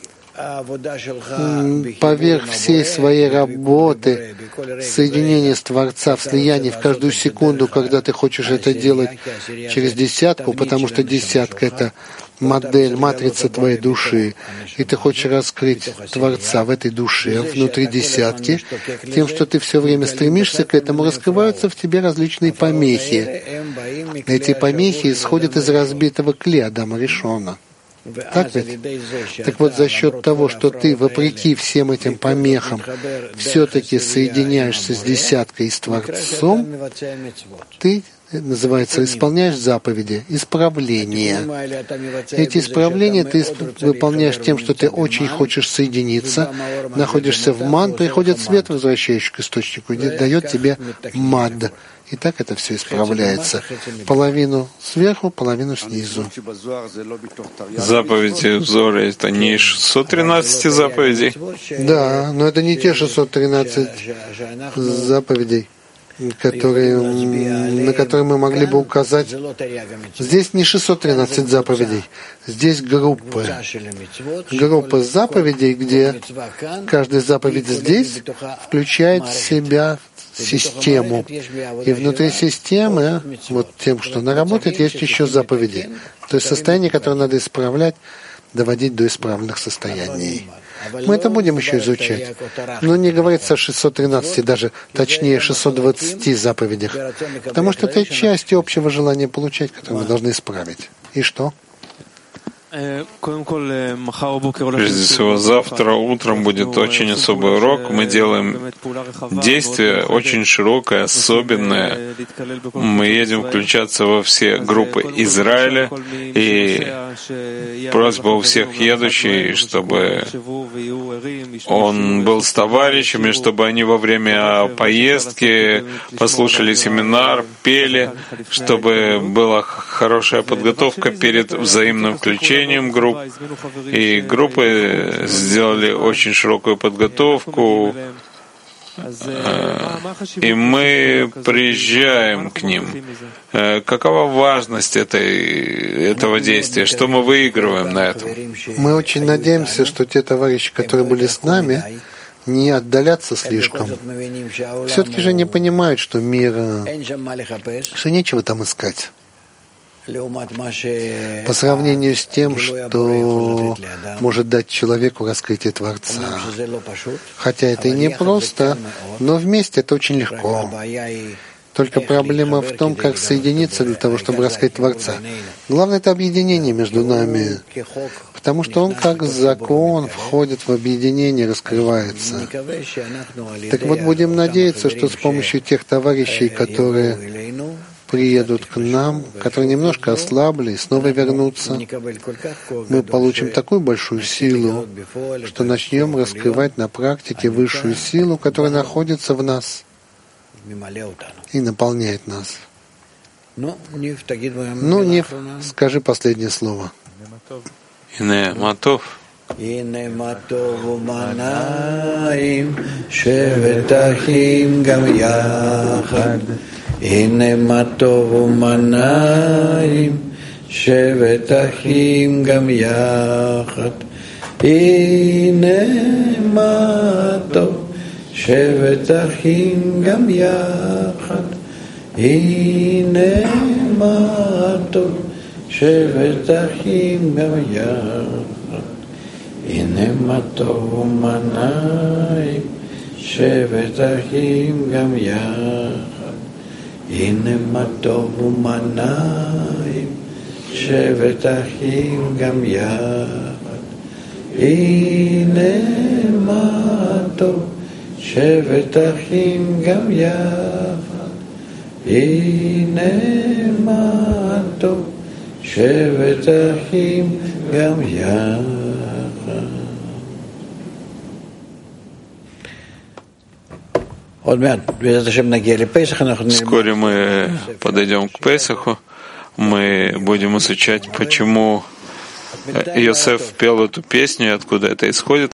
[SPEAKER 2] поверх всей своей работы соединение с Творца в слиянии в каждую секунду, когда ты хочешь это делать через десятку, потому что десятка — это модель, матрица твоей души, и ты хочешь раскрыть Творца в этой душе, внутри десятки, тем, что ты все время стремишься к этому, раскрываются в тебе различные помехи. Эти помехи исходят из разбитого клея Адама Ришона. Так ведь? Так вот, за счет того, что ты, вопреки всем этим помехам, все-таки соединяешься с десяткой и с Творцом, ты, называется, исполняешь заповеди, исправления. Эти исправления ты выполняешь тем, что ты очень хочешь соединиться, находишься в ман, приходит свет, возвращающий к источнику, и дает тебе мад. И так это все исправляется. Половину сверху, половину снизу.
[SPEAKER 1] Заповеди в Зоре — это не 613 заповедей?
[SPEAKER 2] Да, но это не те 613 заповедей, на которые мы могли бы указать. Здесь не 613 заповедей, здесь группы. Группа заповедей, где каждая заповедь здесь включает в себя систему. И внутри системы, вот тем, что она работает, есть еще заповеди. То есть состояние, которое надо исправлять, доводить до исправленных состояний. Мы это будем еще изучать. Но не говорится о 613, даже точнее 620 заповедях. Потому что это часть общего желания получать, которое мы должны исправить. И что?
[SPEAKER 1] Прежде всего, завтра утром будет очень особый урок. Мы делаем действие очень широкое, особенное. Мы едем включаться во все группы Израиля, и просьба у всех едущих, чтобы он был с товарищами, чтобы они во время поездки послушали семинар, пели, чтобы была хорошая подготовка перед взаимным включением групп, и группы сделали очень широкую подготовку, и мы приезжаем к ним. Какова важность этого действия? Что мы выигрываем на этом?
[SPEAKER 2] Мы очень надеемся, что те товарищи, которые были с нами, не отдалятся слишком. Все-таки же не понимают, что мир, что нечего там искать. По сравнению с тем, что может дать человеку раскрытие Творца. Хотя это и не просто, но вместе это очень легко. Только проблема в том, как соединиться для того, чтобы раскрыть Творца. Главное — это объединение между нами, потому что он как закон входит в объединение, раскрывается. Так вот, будем надеяться, что с помощью тех товарищей, которые приедут к нам, которые немножко ослабли и снова вернутся, мы получим такую большую силу, что начнем раскрывать на практике высшую силу, которая находится в нас и наполняет нас. Ну, Нив, скажи последнее слово.
[SPEAKER 1] Ине Матов.
[SPEAKER 3] הנה מה טוב ומנעים שבת אחים גם יחד הנה מה טוב ומנעים שבת אחים גם יחד הנה מה טוב שבת אחים גם יחד הנה מה טוב שבת אחים גם יחד הנה מה טוב ומנעים שבת אחים גם יחד הנה מה טוב ומנעים שבת אחים גם יחד הנה מה טוב שבת אחים גם יחד הנה מה טוב שבת אחים גם יחד.
[SPEAKER 1] Вскоре мы подойдем к Песаху. Мы будем изучать, почему Йосеф пел эту песню и откуда это исходит.